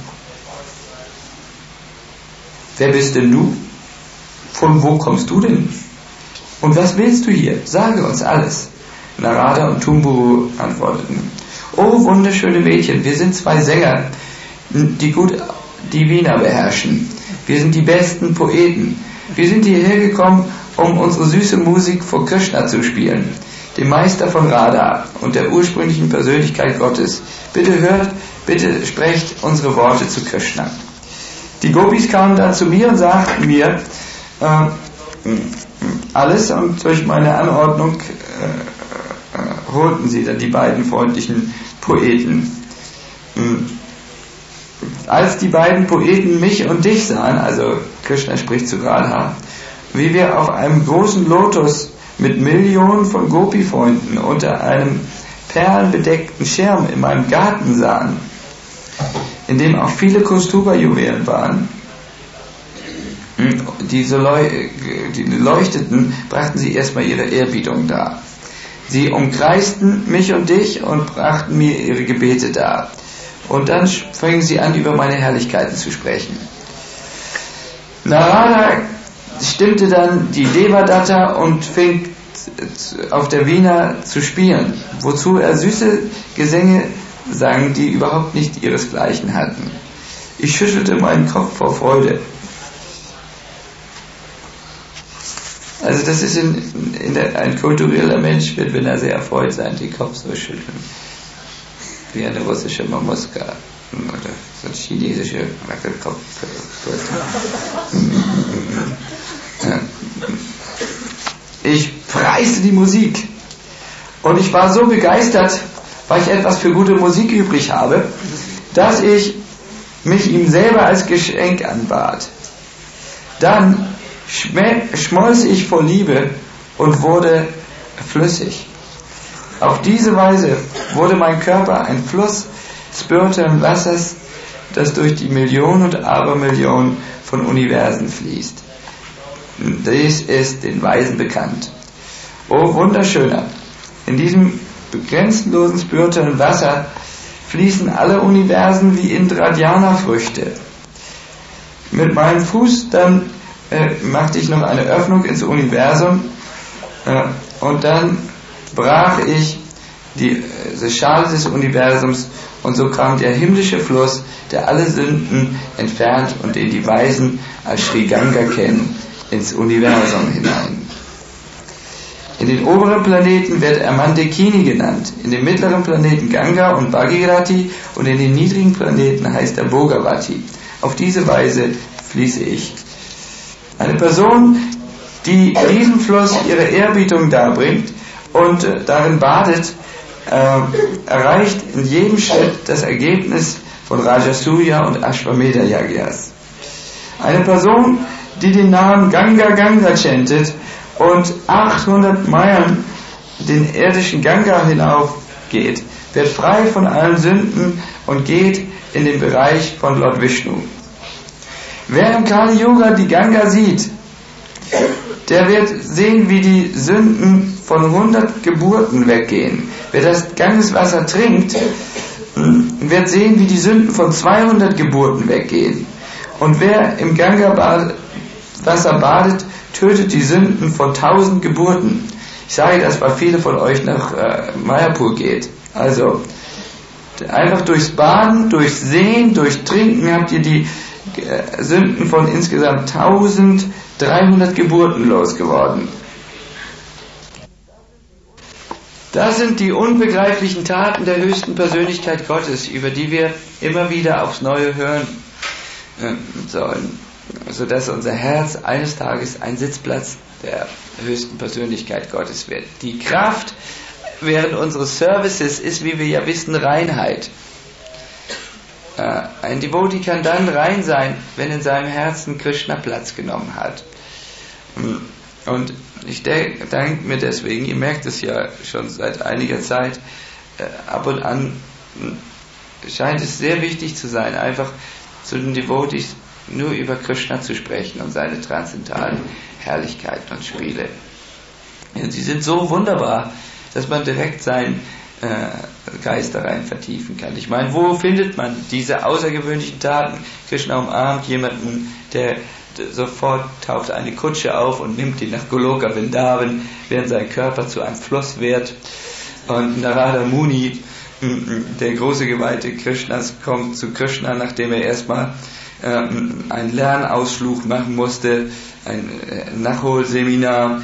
Wer bist denn du? Von wo kommst du denn? Und was willst du hier? Sage uns alles. Narada und Tumburu antworteten: Oh, wunderschöne Mädchen, wir sind zwei Sänger, die gut die Veena beherrschen. Wir sind die besten Poeten. Wir sind hierher gekommen, um unsere süße Musik vor Krishna zu spielen, dem Meister von Radha und der ursprünglichen Persönlichkeit Gottes. Bitte hört, bitte sprecht unsere Worte zu Krishna. Die Gopis kamen dann zu mir und sagten mir alles, und durch meine Anordnung holten sie dann die beiden freundlichen Poeten. Als die beiden Poeten mich und dich sahen, also Krishna spricht zu Radha, wie wir auf einem großen Lotus mit Millionen von Gopi-Freunden unter einem perlenbedeckten Schirm in meinem Garten sahen, in dem auch viele Kaustuba-Juwelen waren, die leuchteten, brachten sie erstmal ihre Ehrerbietung dar. Sie umkreisten mich und dich und brachten mir ihre Gebete dar. Und dann fingen sie an, über meine Herrlichkeiten zu sprechen. Narada stimmte dann die Devadatta und fing auf der Veena zu spielen, wozu er süße Gesänge sang, die überhaupt nicht ihresgleichen hatten. Ich schüttelte meinen Kopf vor Freude. Also das ist ein kultureller Mensch wird, wenn er sehr erfreut sein, den Kopf so schütteln. Wie eine russische Mamuska oder so ein chinesischer Wackelkopf. Ich preiste die Musik und ich war so begeistert, weil ich etwas für gute Musik übrig habe, dass ich mich ihm selber als Geschenk anbat. Dann schmolz ich vor Liebe und wurde flüssig. Auf diese Weise wurde mein Körper ein Fluss spirituellen Wassers, das durch die Millionen und Abermillionen von Universen fließt. Dies ist den Weisen bekannt. O wunderschöner, in diesem grenzenlosen spirituellen Wasser fließen alle Universen wie Indradhyana-Früchte. Mit meinem Fuß dann machte ich noch eine Öffnung ins Universum und dann brach ich die Schale des Universums und so kam der himmlische Fluss, der alle Sünden entfernt und den die Weisen als Sri Ganga kennen, ins Universum hinein. In den oberen Planeten wird er Mandakini genannt, in den mittleren Planeten Ganga und Bhagirathi und in den niedrigen Planeten heißt er Bhogavati. Auf diese Weise fließe ich. Eine Person, die diesem Fluss ihre Ehrerbietung darbringt und darin badet, erreicht in jedem Schritt das Ergebnis von Rajasuya und Ashwamedha Yagyas. Eine Person, die den Namen Ganga Ganga chantet und 800 Meilen den irdischen Ganga hinauf geht, wird frei von allen Sünden und geht in den Bereich von Lord Vishnu. Wer im Kali Yuga die Ganga sieht, der wird sehen, wie die Sünden von 100 Geburten weggehen. Wer das Gangeswasser trinkt, wird sehen, wie die Sünden von 200 Geburten weggehen. Und wer im Ganga-Wasser badet, tötet die Sünden von 1000 Geburten. Ich sage das, weil viele von euch nach Mayapur geht. Also, einfach durchs Baden, durchs Sehen, durch Trinken habt ihr die Sünden von insgesamt 1300 Geburten losgeworden. Das sind die unbegreiflichen Taten der höchsten Persönlichkeit Gottes, über die wir immer wieder aufs Neue hören sollen, sodass unser Herz eines Tages ein Sitzplatz der höchsten Persönlichkeit Gottes wird. Die Kraft während unseres Services ist, wie wir ja wissen, Reinheit. Ein Devotee kann dann rein sein, wenn in seinem Herzen Krishna Platz genommen hat. Und ich denke mir deswegen, ihr merkt es ja schon seit einiger Zeit, ab und an scheint es sehr wichtig zu sein, einfach zu den Devotees nur über Krishna zu sprechen und seine transzendentalen Herrlichkeiten und Spiele. Ja, sie sind so wunderbar, dass man direkt seinen Geist da rein vertiefen kann. Ich meine, wo findet man diese außergewöhnlichen Taten? Krishna umarmt jemanden, der sofort taucht eine Kutsche auf und nimmt ihn nach Goloka Vrindavan, während sein Körper zu einem Fluss wird. Und Narada Muni, der große Geweihte Krishnas, kommt zu Krishna, nachdem er erstmal einen Lernausflug machen musste, ein Nachholseminar,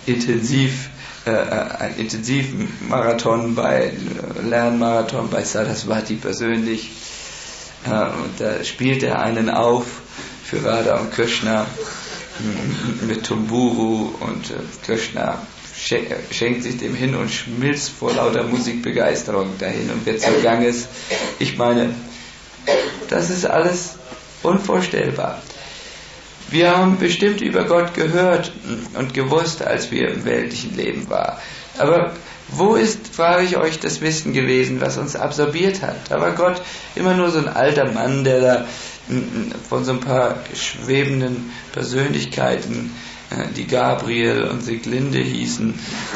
ein intensiven Lernmarathon bei Saraswati persönlich. Und da spielt er einen auf für Radha und Krishna mit Tumburu, und Krishna schenkt sich dem hin und schmilzt vor lauter Musikbegeisterung dahin und wird zur Ganges. Ich meine, das ist alles unvorstellbar. Wir haben bestimmt über Gott gehört und gewusst, als wir im weltlichen Leben waren. Aber wo ist, frage ich euch, das Wissen gewesen, was uns absorbiert hat? Da war Gott immer nur so ein alter Mann, der da von so ein paar schwebenden Persönlichkeiten, die Gabriel und Sieglinde hießen,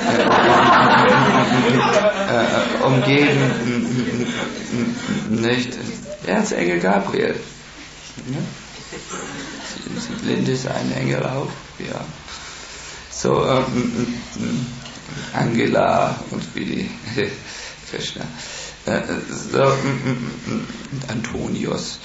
umgeben, nicht? Erzengel Gabriel. Ja? Sieglinde ist ein Engel auch, ja. So, Angela und wie die Krishna. So, Antonius.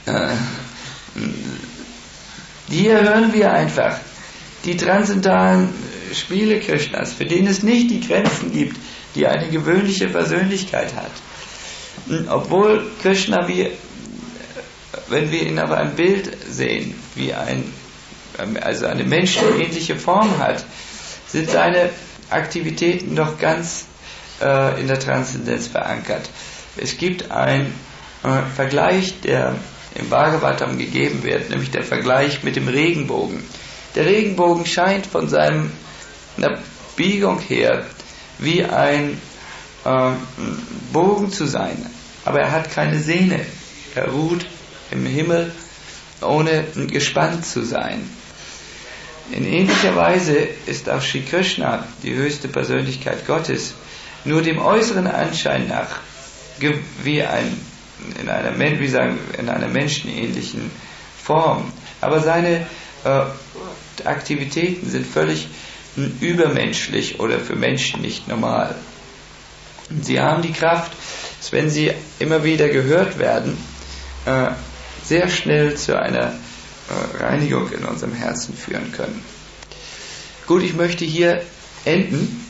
Hier hören wir einfach die transzendentalen Spiele Krishnas, für den es nicht die Grenzen gibt, die eine gewöhnliche Persönlichkeit hat. Obwohl Krishna, wenn wir ihn auf einem Bild sehen, wie also eine menschenähnliche Form hat, sind seine Aktivitäten doch ganz in der Transzendenz verankert. Es gibt einen Vergleich, der im Bhagavatam gegeben wird, nämlich der Vergleich mit dem Regenbogen. Der Regenbogen scheint von seiner Biegung her wie ein Bogen zu sein, aber er hat keine Sehne. Er ruht im Himmel, ohne gespannt zu sein. In ähnlicher Weise ist auch Sri Krishna, die höchste Persönlichkeit Gottes, nur dem äußeren Anschein nach wie in einer menschenähnlichen Form. Aber seine Aktivitäten sind völlig übermenschlich oder für Menschen nicht normal. Sie haben die Kraft, dass wenn sie immer wieder gehört werden, sehr schnell zu einer Reinigung in unserem Herzen führen können. Gut, ich möchte hier enden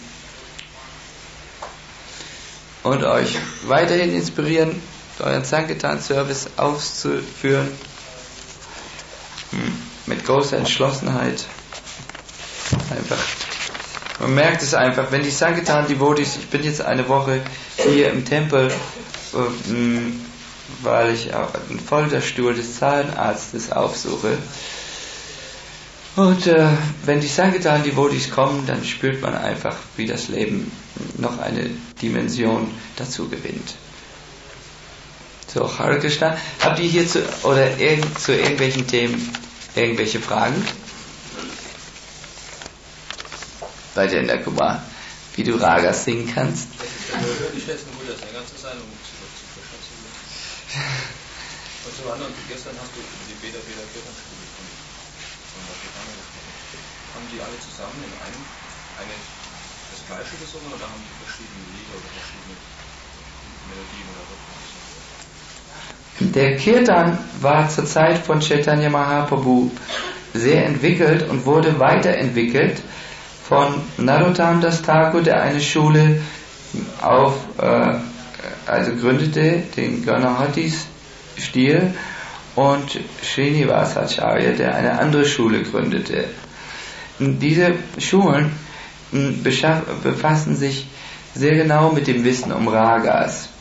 und euch weiterhin inspirieren, euren Sankirtan-Service auszuführen mit großer Entschlossenheit. Einfach, man merkt es einfach, wenn die Sankirtan-Devotees, ich bin jetzt eine Woche hier im Tempel, weil ich auch einen Folterstuhl des Zahnarztes aufsuche. Und wenn die Sankirtan-Devotees kommen, dann spürt man einfach, wie das Leben noch eine Dimension dazu gewinnt. So, Hare Krishna. Habt ihr hier zu irgendwelchen Themen irgendwelche Fragen? Bei Jendra Kumar, wie du Ragas singen kannst? Ich schätze, ein guter Sänger zu sein und zu und zum anderen, gestern hast du die Beta-Kirtan-Schule von Vatikana gesprochen. Haben die alle zusammen in einem, das Falsche gesungen oder haben die verschiedene Lieder oder verschiedene Melodien oder Rhythmen? Der Kirtan war zur Zeit von Chaitanya Mahaprabhu sehr entwickelt und wurde weiterentwickelt von Narottam Das Thakur, der eine Schule gründete, den Ganahati-Stil, und Srinivasacharya, der eine andere Schule gründete. Und diese Schulen befassen sich sehr genau mit dem Wissen um Ragas.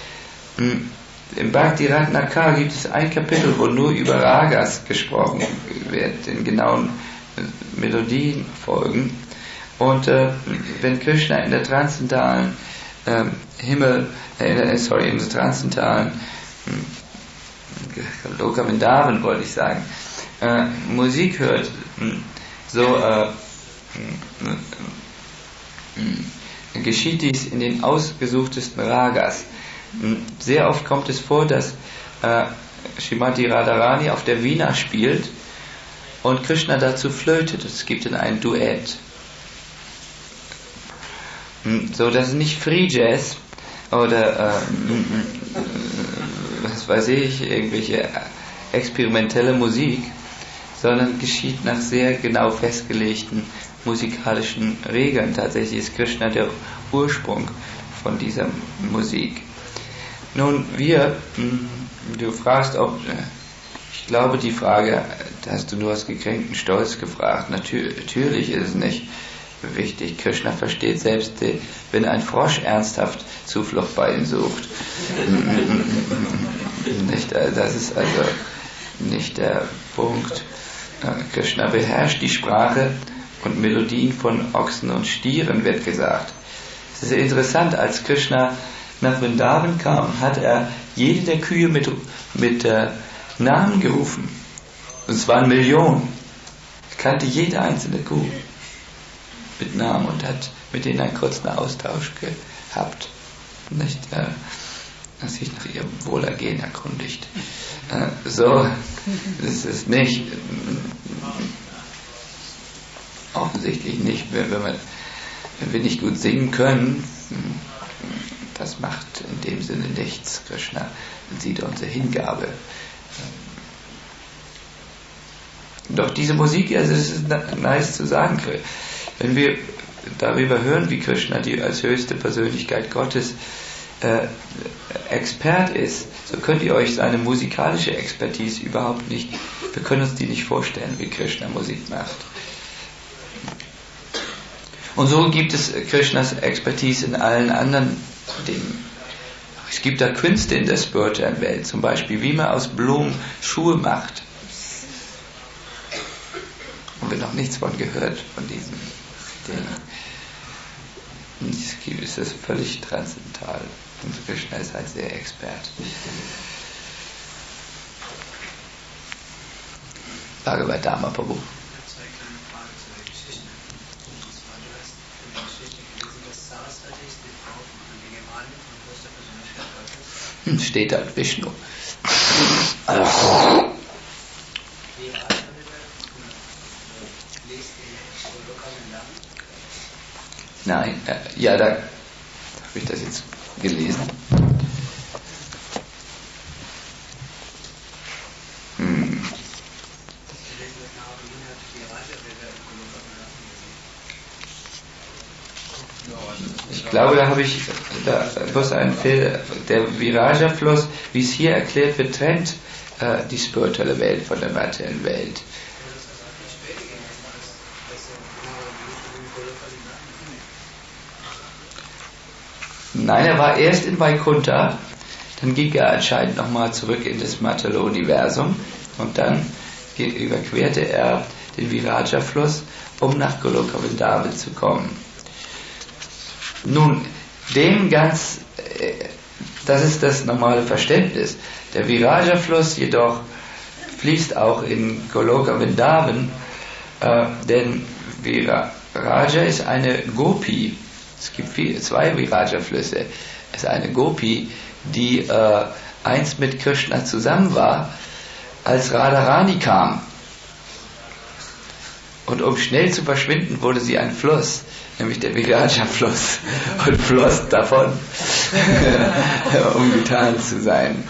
Im Bhakti Ratnakar gibt es ein Kapitel, wo nur über Ragas gesprochen wird, den genauen Melodien folgen. Und wenn Krishna in der transzendentalen in der transzendentalen Loka Vrindavan, wollte ich sagen, Musik hört, geschieht dies in den ausgesuchtesten Ragas. Sehr oft kommt es vor, dass Srimati Radharani auf der Veena spielt und Krishna dazu flötet. Es gibt dann ein Duett. So, das ist nicht Free Jazz oder was weiß ich, irgendwelche experimentelle Musik, sondern geschieht nach sehr genau festgelegten musikalischen Regeln. Tatsächlich ist Krishna der Ursprung von dieser Musik. Nun, du fragst, ich glaube, die Frage hast du nur aus gekränktem Stolz gefragt. Natürlich ist es nicht wichtig. Krishna versteht selbst, wenn ein Frosch ernsthaft Zuflucht bei ihm sucht. Das ist also nicht der Punkt. Krishna beherrscht die Sprache und Melodien von Ochsen und Stieren, wird gesagt. Es ist interessant, als Krishna nach Vrindavan kam, hat er jede der Kühe mit Namen gerufen. Und es waren Millionen. Er kannte jede einzelne Kuh mit Namen und hat mit denen einen kurzen Austausch gehabt. Nicht, dass sich nach ihrem Wohlergehen erkundigt. So ist es nicht. Offensichtlich nicht, wenn wir nicht gut singen können. Das macht in dem Sinne nichts. Krishna sieht unsere Hingabe. Doch diese Musik, also es ist nice zu sagen, wenn wir darüber hören, wie Krishna als höchste Persönlichkeit Gottes Expert ist, so könnt ihr euch seine musikalische Expertise überhaupt nicht, wir können uns die nicht vorstellen, wie Krishna Musik macht. Und so gibt es Krishnas Expertise in allen anderen Dingen. Es gibt da Künste in der spirituellen Welt, zum Beispiel wie man aus Blumen Schuhe macht. Haben wir noch nichts von gehört, von diesen Dingen. Es ist völlig transzendental. Und Krishna ist halt sehr Expert. Bhagavad-Dharma Prabhu. Steht da Vishnu. Nein, ja, da habe ich das jetzt gelesen. Ich glaube, da bloß ein Fehler. Der Viraja-Fluss, wie es hier erklärt wird, trennt die spirituelle Welt von der materiellen Welt. Nein, er war erst in Vaikuntha, dann ging er anscheinend nochmal zurück in das materielle Universum und dann überquerte er den Viraja-Fluss, um nach Goloka Vrindavan zu kommen. Nun, das ist das normale Verständnis. Der Viraja-Fluss jedoch fließt auch in Goloka Vrindavan, denn Viraja ist eine Gopi. Es gibt zwei Viraja-Flüsse. Es ist eine Gopi, die einst mit Krishna zusammen war, als Radharani kam. Und um schnell zu verschwinden, wurde sie ein Fluss, nämlich der Viraja-Fluss, und floss davon, um getan zu sein.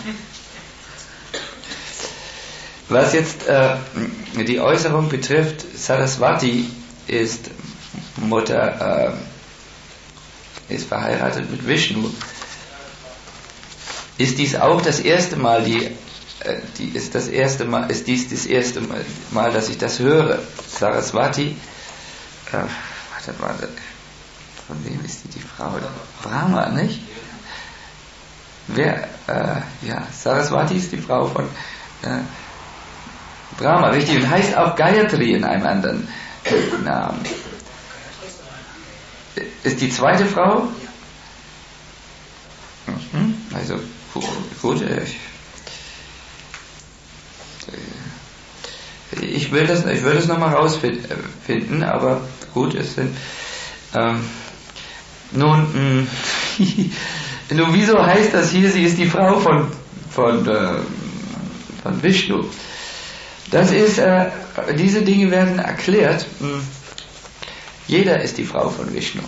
Was jetzt die Äußerung betrifft, Saraswati ist Mutter, ist verheiratet mit Vishnu. Ist dies auch das erste Mal, ist dies das erste Mal, dass ich das höre? Saraswati, warte, von wem ist die Frau? Brahma, nicht? Saraswati ist die Frau von Brahma, richtig, und heißt auch Gayatri in einem anderen Namen. Ist die zweite Frau? Also gut, ich will das nochmal rausfinden, aber gut, es sind nun wieso heißt das hier, sie ist die Frau von Vishnu? Das ist, diese Dinge werden erklärt. Jeder ist die Frau von Vishnu.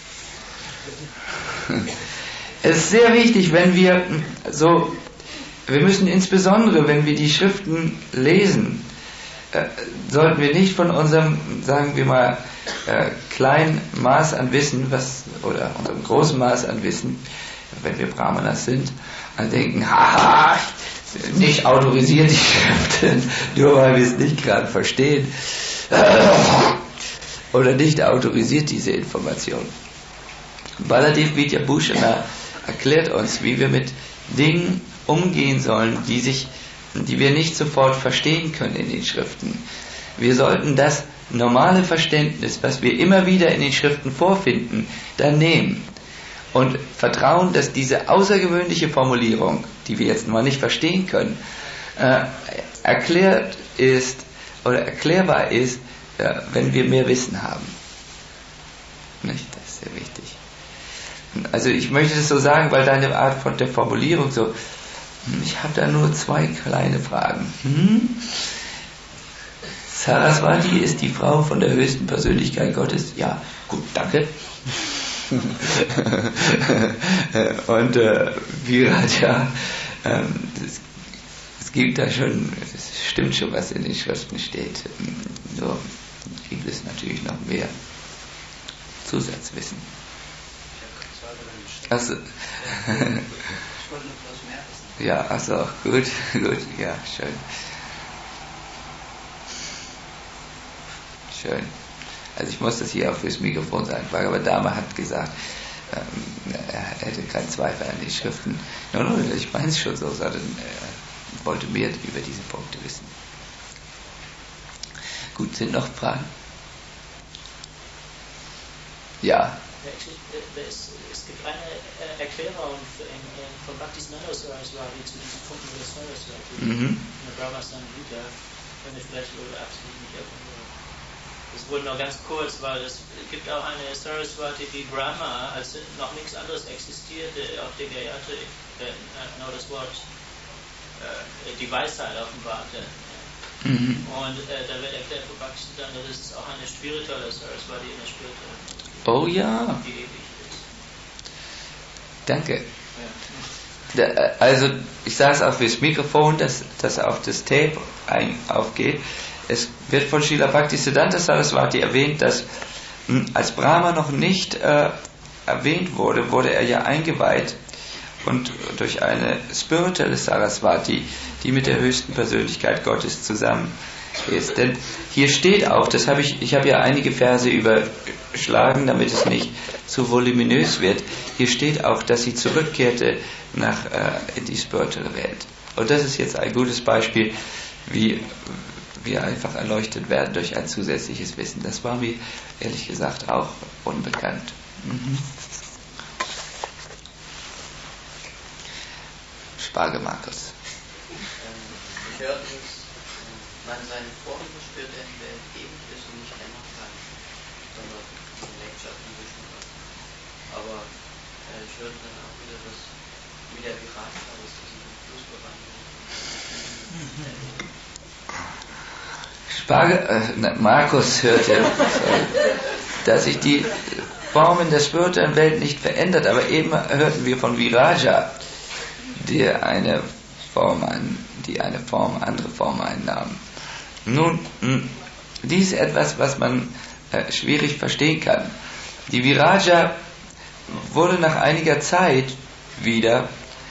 Es ist sehr wichtig, wir müssen insbesondere, wenn wir die Schriften lesen, sollten wir nicht von unserem, sagen wir mal, kleinen Maß an Wissen, oder unserem großen Maß an Wissen, wenn wir Brahmanas sind, denken, nicht autorisiert die Schriften, nur weil wir es nicht gerade verstehen, oder nicht autorisiert diese Information. Baladev Vidyabhushana erklärt uns, wie wir mit Dingen umgehen sollen, die wir nicht sofort verstehen können in den Schriften. Wir sollten das normale Verständnis, was wir immer wieder in den Schriften vorfinden, dann nehmen und vertrauen, dass diese außergewöhnliche Formulierung, die wir jetzt mal nicht verstehen können, erklärt ist oder erklärbar ist, wenn wir mehr Wissen haben. Nicht? Das ist sehr wichtig. Also ich möchte das so sagen, weil deine Art von der Formulierung so, ich habe da nur 2 kleine Fragen. Saraswati ist die Frau von der höchsten Persönlichkeit Gottes? Ja, gut, danke. Und Viraja, es gibt da schon, es stimmt schon, was in den Schriften steht. Nur gibt es natürlich noch mehr Zusatzwissen. Also, ja, also gut, ja, schön. Also ich muss das hier auch fürs Mikrofon sagen. Bhagavad-Dharma hat gesagt, er hätte keinen Zweifel an die Schriften. Nein, ich meine es schon so, sondern er wollte mehr über diese Punkte wissen. Gut, sind noch Fragen? Ja. Es gibt eine Erklärung von Bhaktisiddhanta Saraswati zu diesen Punkten der Saraswati in der Brahma-Samhita, wenn ich vielleicht absolut nicht erkläre. Das wurde noch ganz kurz, weil es gibt auch eine Saraswati wie Brahma, als noch nichts anderes existierte, auf der Gayatri nur das Wort die Weisheit offenbarte. Und da wird erklärt von Bhaktisiddhanta, das ist auch eine spirituelle Saraswati, eine spirituelle. Oh ja. Die ewig ist. Danke. Ja. Also ich sage es auch fürs Mikrofon, dass auf das Tape aufgeht. Es wird von Srila Bhaktisiddhanta Saraswati erwähnt, dass als Brahma noch nicht erwähnt wurde er ja eingeweiht und durch eine spirituelle Saraswati, die mit der höchsten Persönlichkeit Gottes zusammen ist. Denn hier steht auch, ich habe ja einige Verse überschlagen, damit es nicht zu voluminös wird. Hier steht auch, dass sie zurückkehrte in die spirituelle Welt. Und das ist jetzt ein gutes Beispiel, wie wir einfach erleuchtet werden durch ein zusätzliches Wissen. Das war mir ehrlich gesagt auch unbekannt. Sparge Markus. Ich hörte, dass man seine Vorliebe spürt, in der ewig ist und nicht länger kann, sondern in Leidenschaften wischen kann. Aber ich hörte dann auch wieder, dass wie der Virat ist, dass sie den Fluss verwandeln. Markus hörte, dass sich die Formen der spirituellen Welt nicht verändert, aber eben hörten wir von Viraja, die eine andere Form einnahm. Nun, dies ist etwas, was man schwierig verstehen kann. Die Viraja wurde nach einiger Zeit wieder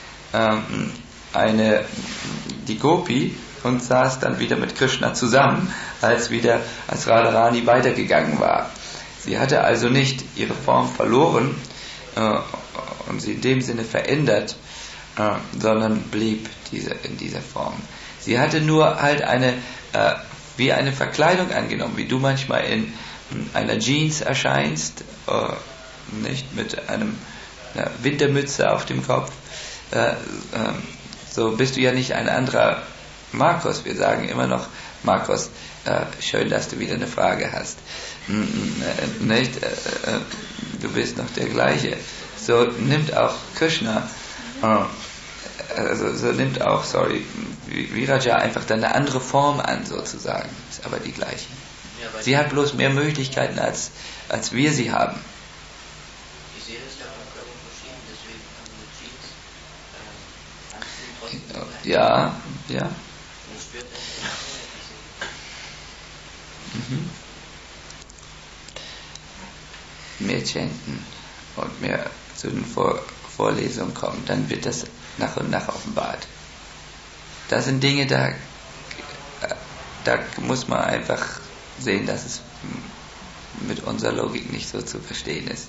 die Gopi und saß dann wieder mit Krishna zusammen, als Radharani weitergegangen war. Sie hatte also nicht ihre Form verloren und sie in dem Sinne verändert, sondern blieb in dieser Form. Sie hatte nur halt wie eine Verkleidung angenommen, wie du manchmal in einer Jeans erscheinst, nicht mit einer Wintermütze auf dem Kopf. So bist du ja nicht ein anderer Markus. Wir sagen immer noch, Markus, schön, dass du wieder eine Frage hast. Nicht? Du bist noch der gleiche. So nimmt auch Krishna, Viraja einfach dann eine andere Form an, sozusagen. Ist aber die gleiche. Ja, Sie hat bloß mehr Möglichkeiten, als wir sie haben. die Seele ist ja beim Körper verschieden, deswegen kann man mit Jeans anziehen, trotzdem Ja. man spürt Mehr chanten und mehr zu den Vorlesungen kommen, dann wird das nach und nach offenbart. Das sind Dinge, da muss man einfach sehen, dass es mit unserer Logik nicht so zu verstehen ist.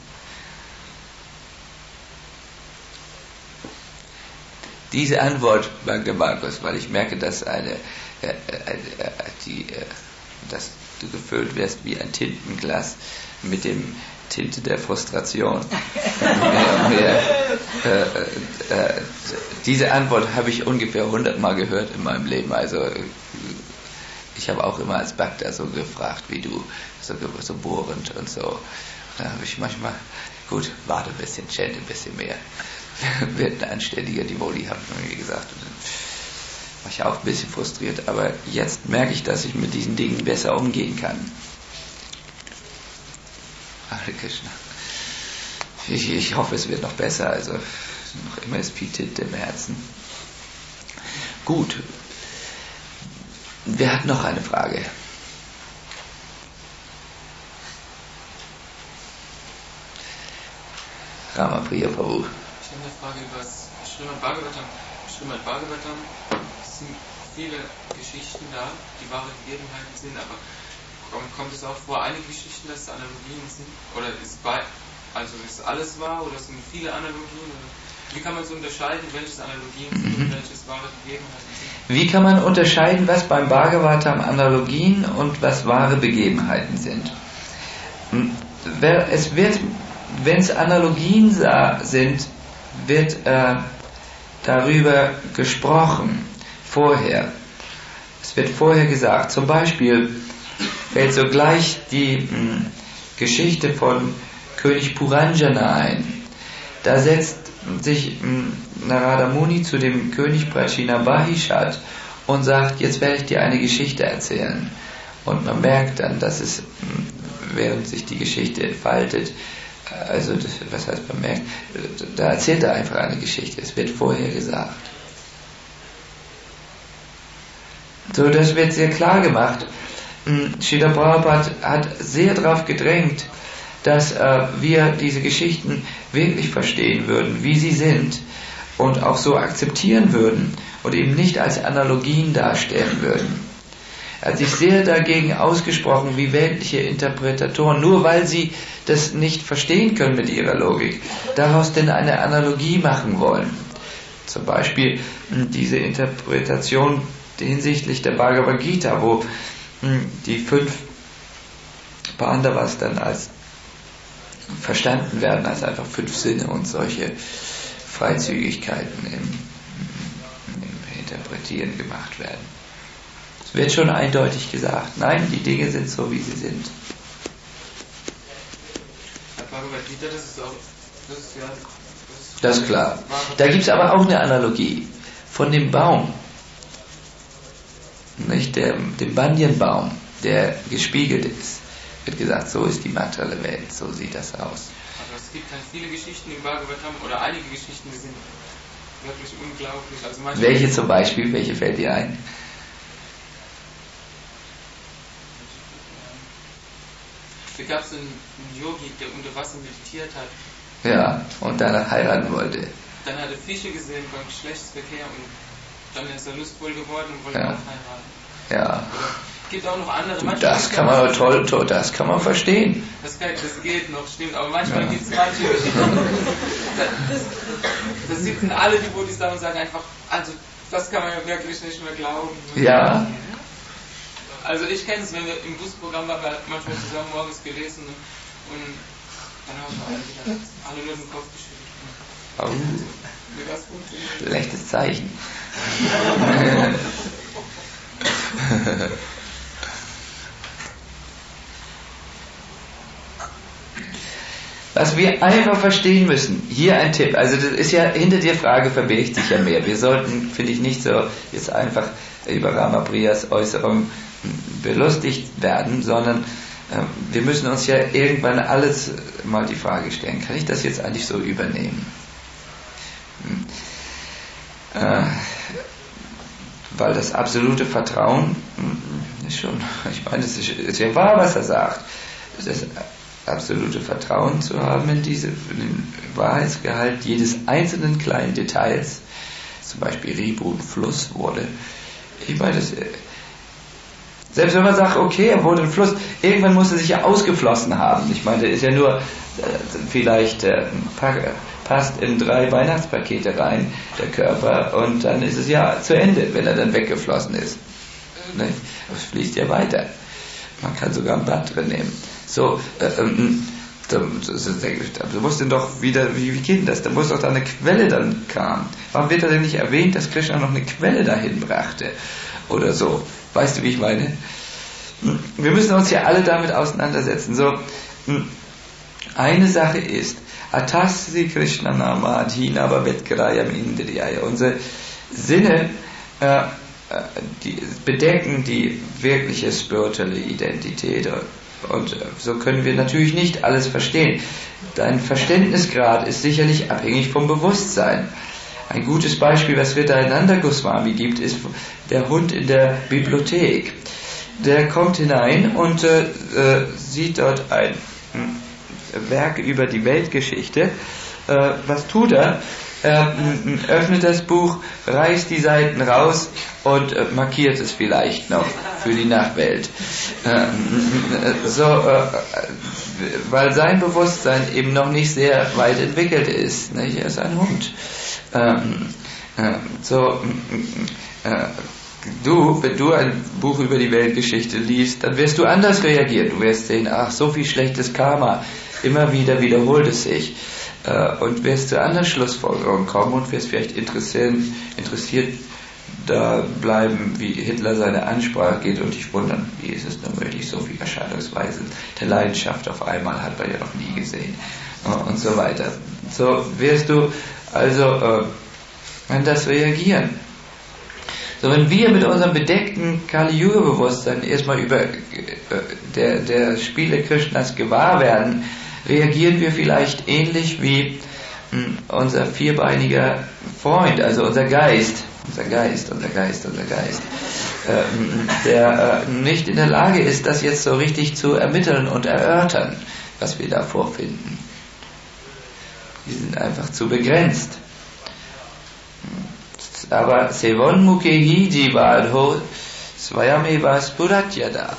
Diese Antwort, Bhagwan Markus, weil ich merke, dass dass du gefüllt wirst wie ein Tintenglas mit dem Tinte der Frustration. Diese Antwort habe ich ungefähr 100 Mal gehört in meinem Leben. Also ich habe auch immer als Bhakta so gefragt wie du, so bohrend und so. Da habe ich manchmal, gut, warte ein bisschen, chant ein bisschen mehr. Wird ein anständiger Devotee, habe ich mir gesagt. Und dann war ich auch ein bisschen frustriert, aber jetzt merke ich, dass ich mit diesen Dingen besser umgehen kann. Hare Krishna. Ich hoffe, es wird noch besser, also noch immer ist viel Tinte im Herzen. Gut. Wer hat noch eine Frage? Ramapriya Prabhu. Ich habe eine Frage über das Srimad Bhagavatam. Es sind viele Geschichten da, die wahre Gegebenheiten sind, aber kommt es auch vor, einige Geschichten, dass es Analogien sind? Oder ist alles wahr oder sind viele Analogien? Oder wie kann man so unterscheiden, welches Analogien sind und welches wahre Begebenheiten sind? Wie kann man unterscheiden, was beim Bhagavatam Analogien und was wahre Begebenheiten sind? Wenn es Analogien sind, wird darüber gesprochen, vorher. Es wird vorher gesagt, zum Beispiel fällt sogleich die Geschichte von König Puranjana ein. Da setzt sich Narada Muni zu dem König Prachinabahishat und sagt, jetzt werde ich dir eine Geschichte erzählen. Und man merkt dann, dass es, während sich die Geschichte entfaltet, also was heißt man merkt, da erzählt er einfach eine Geschichte, es wird vorher gesagt. So, das wird sehr klar gemacht. Srila Prabhupada hat sehr darauf gedrängt, dass wir diese Geschichten wirklich verstehen würden, wie sie sind und auch so akzeptieren würden und eben nicht als Analogien darstellen würden. Er hat sich sehr dagegen ausgesprochen, wie weltliche Interpretatoren, nur weil sie das nicht verstehen können mit ihrer Logik, daraus denn eine Analogie machen wollen. Zum Beispiel diese Interpretation hinsichtlich der Bhagavad Gita, wo die 5 Pandavas dann als verstanden werden als einfach 5 Sinne und solche Freizügigkeiten im Interpretieren gemacht werden. Es wird schon eindeutig gesagt, nein, die Dinge sind so, wie sie sind. Bhagavad Gita, Das ist klar. Da gibt es aber auch eine Analogie von dem Baum. nicht, dem Banyanbaum, der gespiegelt ist, wird gesagt, so ist die materielle Welt, so sieht das aus. Also es gibt halt viele Geschichten im Bhagavatam, oder einige Geschichten, die sind wirklich unglaublich. Also welche zum Beispiel? Welche fällt dir ein? Da gab es einen Yogi, der unter Wasser meditiert hat. Ja, und danach heiraten wollte. Dann hat er Fische gesehen beim Geschlechtsverkehr und dann ist er lustvoll geworden und wollte auch heiraten. Ja. Es gibt auch noch andere. Das kann man toll, das kann man verstehen. Das geht noch, stimmt, aber manchmal gibt es manche Geschichten. Das sitzen alle die Bodhisattvas und sagen einfach, also das kann man ja wirklich nicht mehr glauben. Ja. Also ich kenne es, wenn wir im Busprogramm waren, wir manchmal zusammen morgens gelesen und dann haben wir alle nur den Kopf geschüttelt. Oh. Schlechtes Zeichen. Was wir einfach verstehen müssen, hier ein Tipp, also das ist ja, hinter der Frage verbirgt sich ja mehr. Wir sollten, finde ich, nicht so jetzt einfach über Ramapriyas Äußerung belustigt werden, sondern wir müssen uns ja irgendwann alles mal die Frage stellen, kann ich das jetzt eigentlich so übernehmen? Weil das absolute Vertrauen ist schon, ich meine, es ist ja wahr, was er sagt. Das absolute Vertrauen zu haben in den Wahrheitsgehalt jedes einzelnen kleinen Details, zum Beispiel Ribu und Fluss wurde. Ich meine, selbst wenn man sagt, okay, er wurde ein Fluss, irgendwann muss er sich ja ausgeflossen haben. Ich meine, der ist ja nur vielleicht passt in 3 Weihnachtspakete rein, der Körper, und dann ist es ja zu Ende, wenn er dann weggeflossen ist. Ne? Es fließt ja weiter. Man kann sogar ein Bad drin nehmen. So, du musst denn doch wieder, wie geht das? Da muss doch da eine Quelle dann kam. Warum wird da denn nicht erwähnt, dass Krishna noch eine Quelle dahin brachte? Oder so. Weißt du, wie ich meine? Wir müssen uns ja alle damit auseinandersetzen. So, eine Sache ist, Atassi Krishna Nama Adhina Bhavetkarayam Indriyaya. Unsere Sinne die bedecken die wirkliche spirituelle Identität. Und so können wir natürlich nicht alles verstehen. Dein Verständnisgrad ist sicherlich abhängig vom Bewusstsein. Ein gutes Beispiel, was Vedananda Goswami gibt, ist der Hund in der Bibliothek. Der kommt hinein und sieht dort ein Werk über die Weltgeschichte. Was tut er? Er öffnet das Buch, reißt die Seiten raus und markiert es vielleicht noch für die Nachwelt. Weil sein Bewusstsein eben noch nicht sehr weit entwickelt ist. Nicht? Er ist ein Hund. Wenn du ein Buch über die Weltgeschichte liest, dann wirst du anders reagieren. Du wirst sehen, ach, so viel schlechtes Karma, immer wieder wiederholt es sich. Und wirst zu anderen Schlussfolgerungen kommen und wirst vielleicht interessiert da bleiben, wie Hitler seine Ansprache geht und dich wundern, wie ist es nur möglich, so viel Erscheinungsweisen der Leidenschaft auf einmal hat man ja noch nie gesehen und so weiter. So wirst du also anders reagieren. So, wenn wir mit unserem bedeckten Kali-Yuga-Bewusstsein erstmal über der Spiele Krishnas gewahr werden, reagieren wir vielleicht ähnlich wie unser vierbeiniger Freund, also unser Geist, der nicht in der Lage ist, das jetzt so richtig zu ermitteln und erörtern, was wir da vorfinden. Die sind einfach zu begrenzt. Aber Sevon Mukehi Jivadho Swayameva Spuratyada,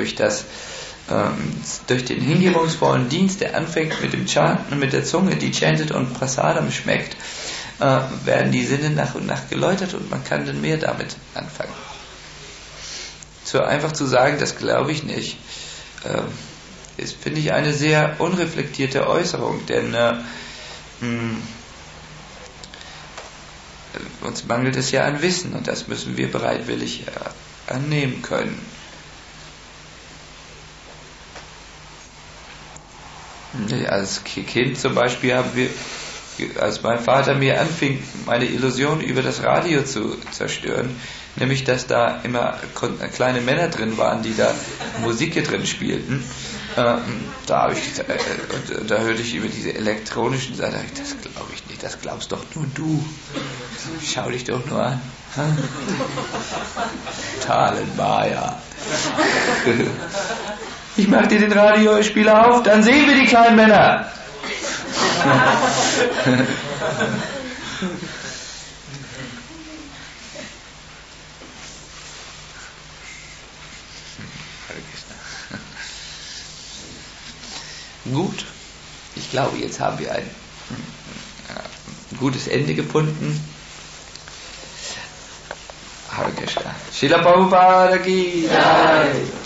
durch den hingebungsvollen Dienst, der anfängt mit dem Chanten, mit der Zunge, die chantet und Prasadam schmeckt, werden die Sinne nach und nach geläutert und man kann dann mehr damit anfangen. So einfach zu sagen, das glaube ich nicht, ist, finde ich, eine sehr unreflektierte Äußerung, denn uns mangelt es ja an Wissen und das müssen wir bereitwillig annehmen können. Als Kind zum Beispiel als mein Vater mir anfing, meine Illusion über das Radio zu zerstören, nämlich dass da immer kleine Männer drin waren, die da Musik hier drin spielten. Da hörte ich über diese elektronischen Sachen, das glaube ich nicht, das glaubst doch nur du. Schau dich doch nur an. Talenmaya. Ich mach dir den Radiospieler auf, dann sehen wir die kleinen Männer. Gut, ich glaube, jetzt haben wir ein gutes Ende gefunden. Hare Krishna. Srila Prabhupada ki Jai.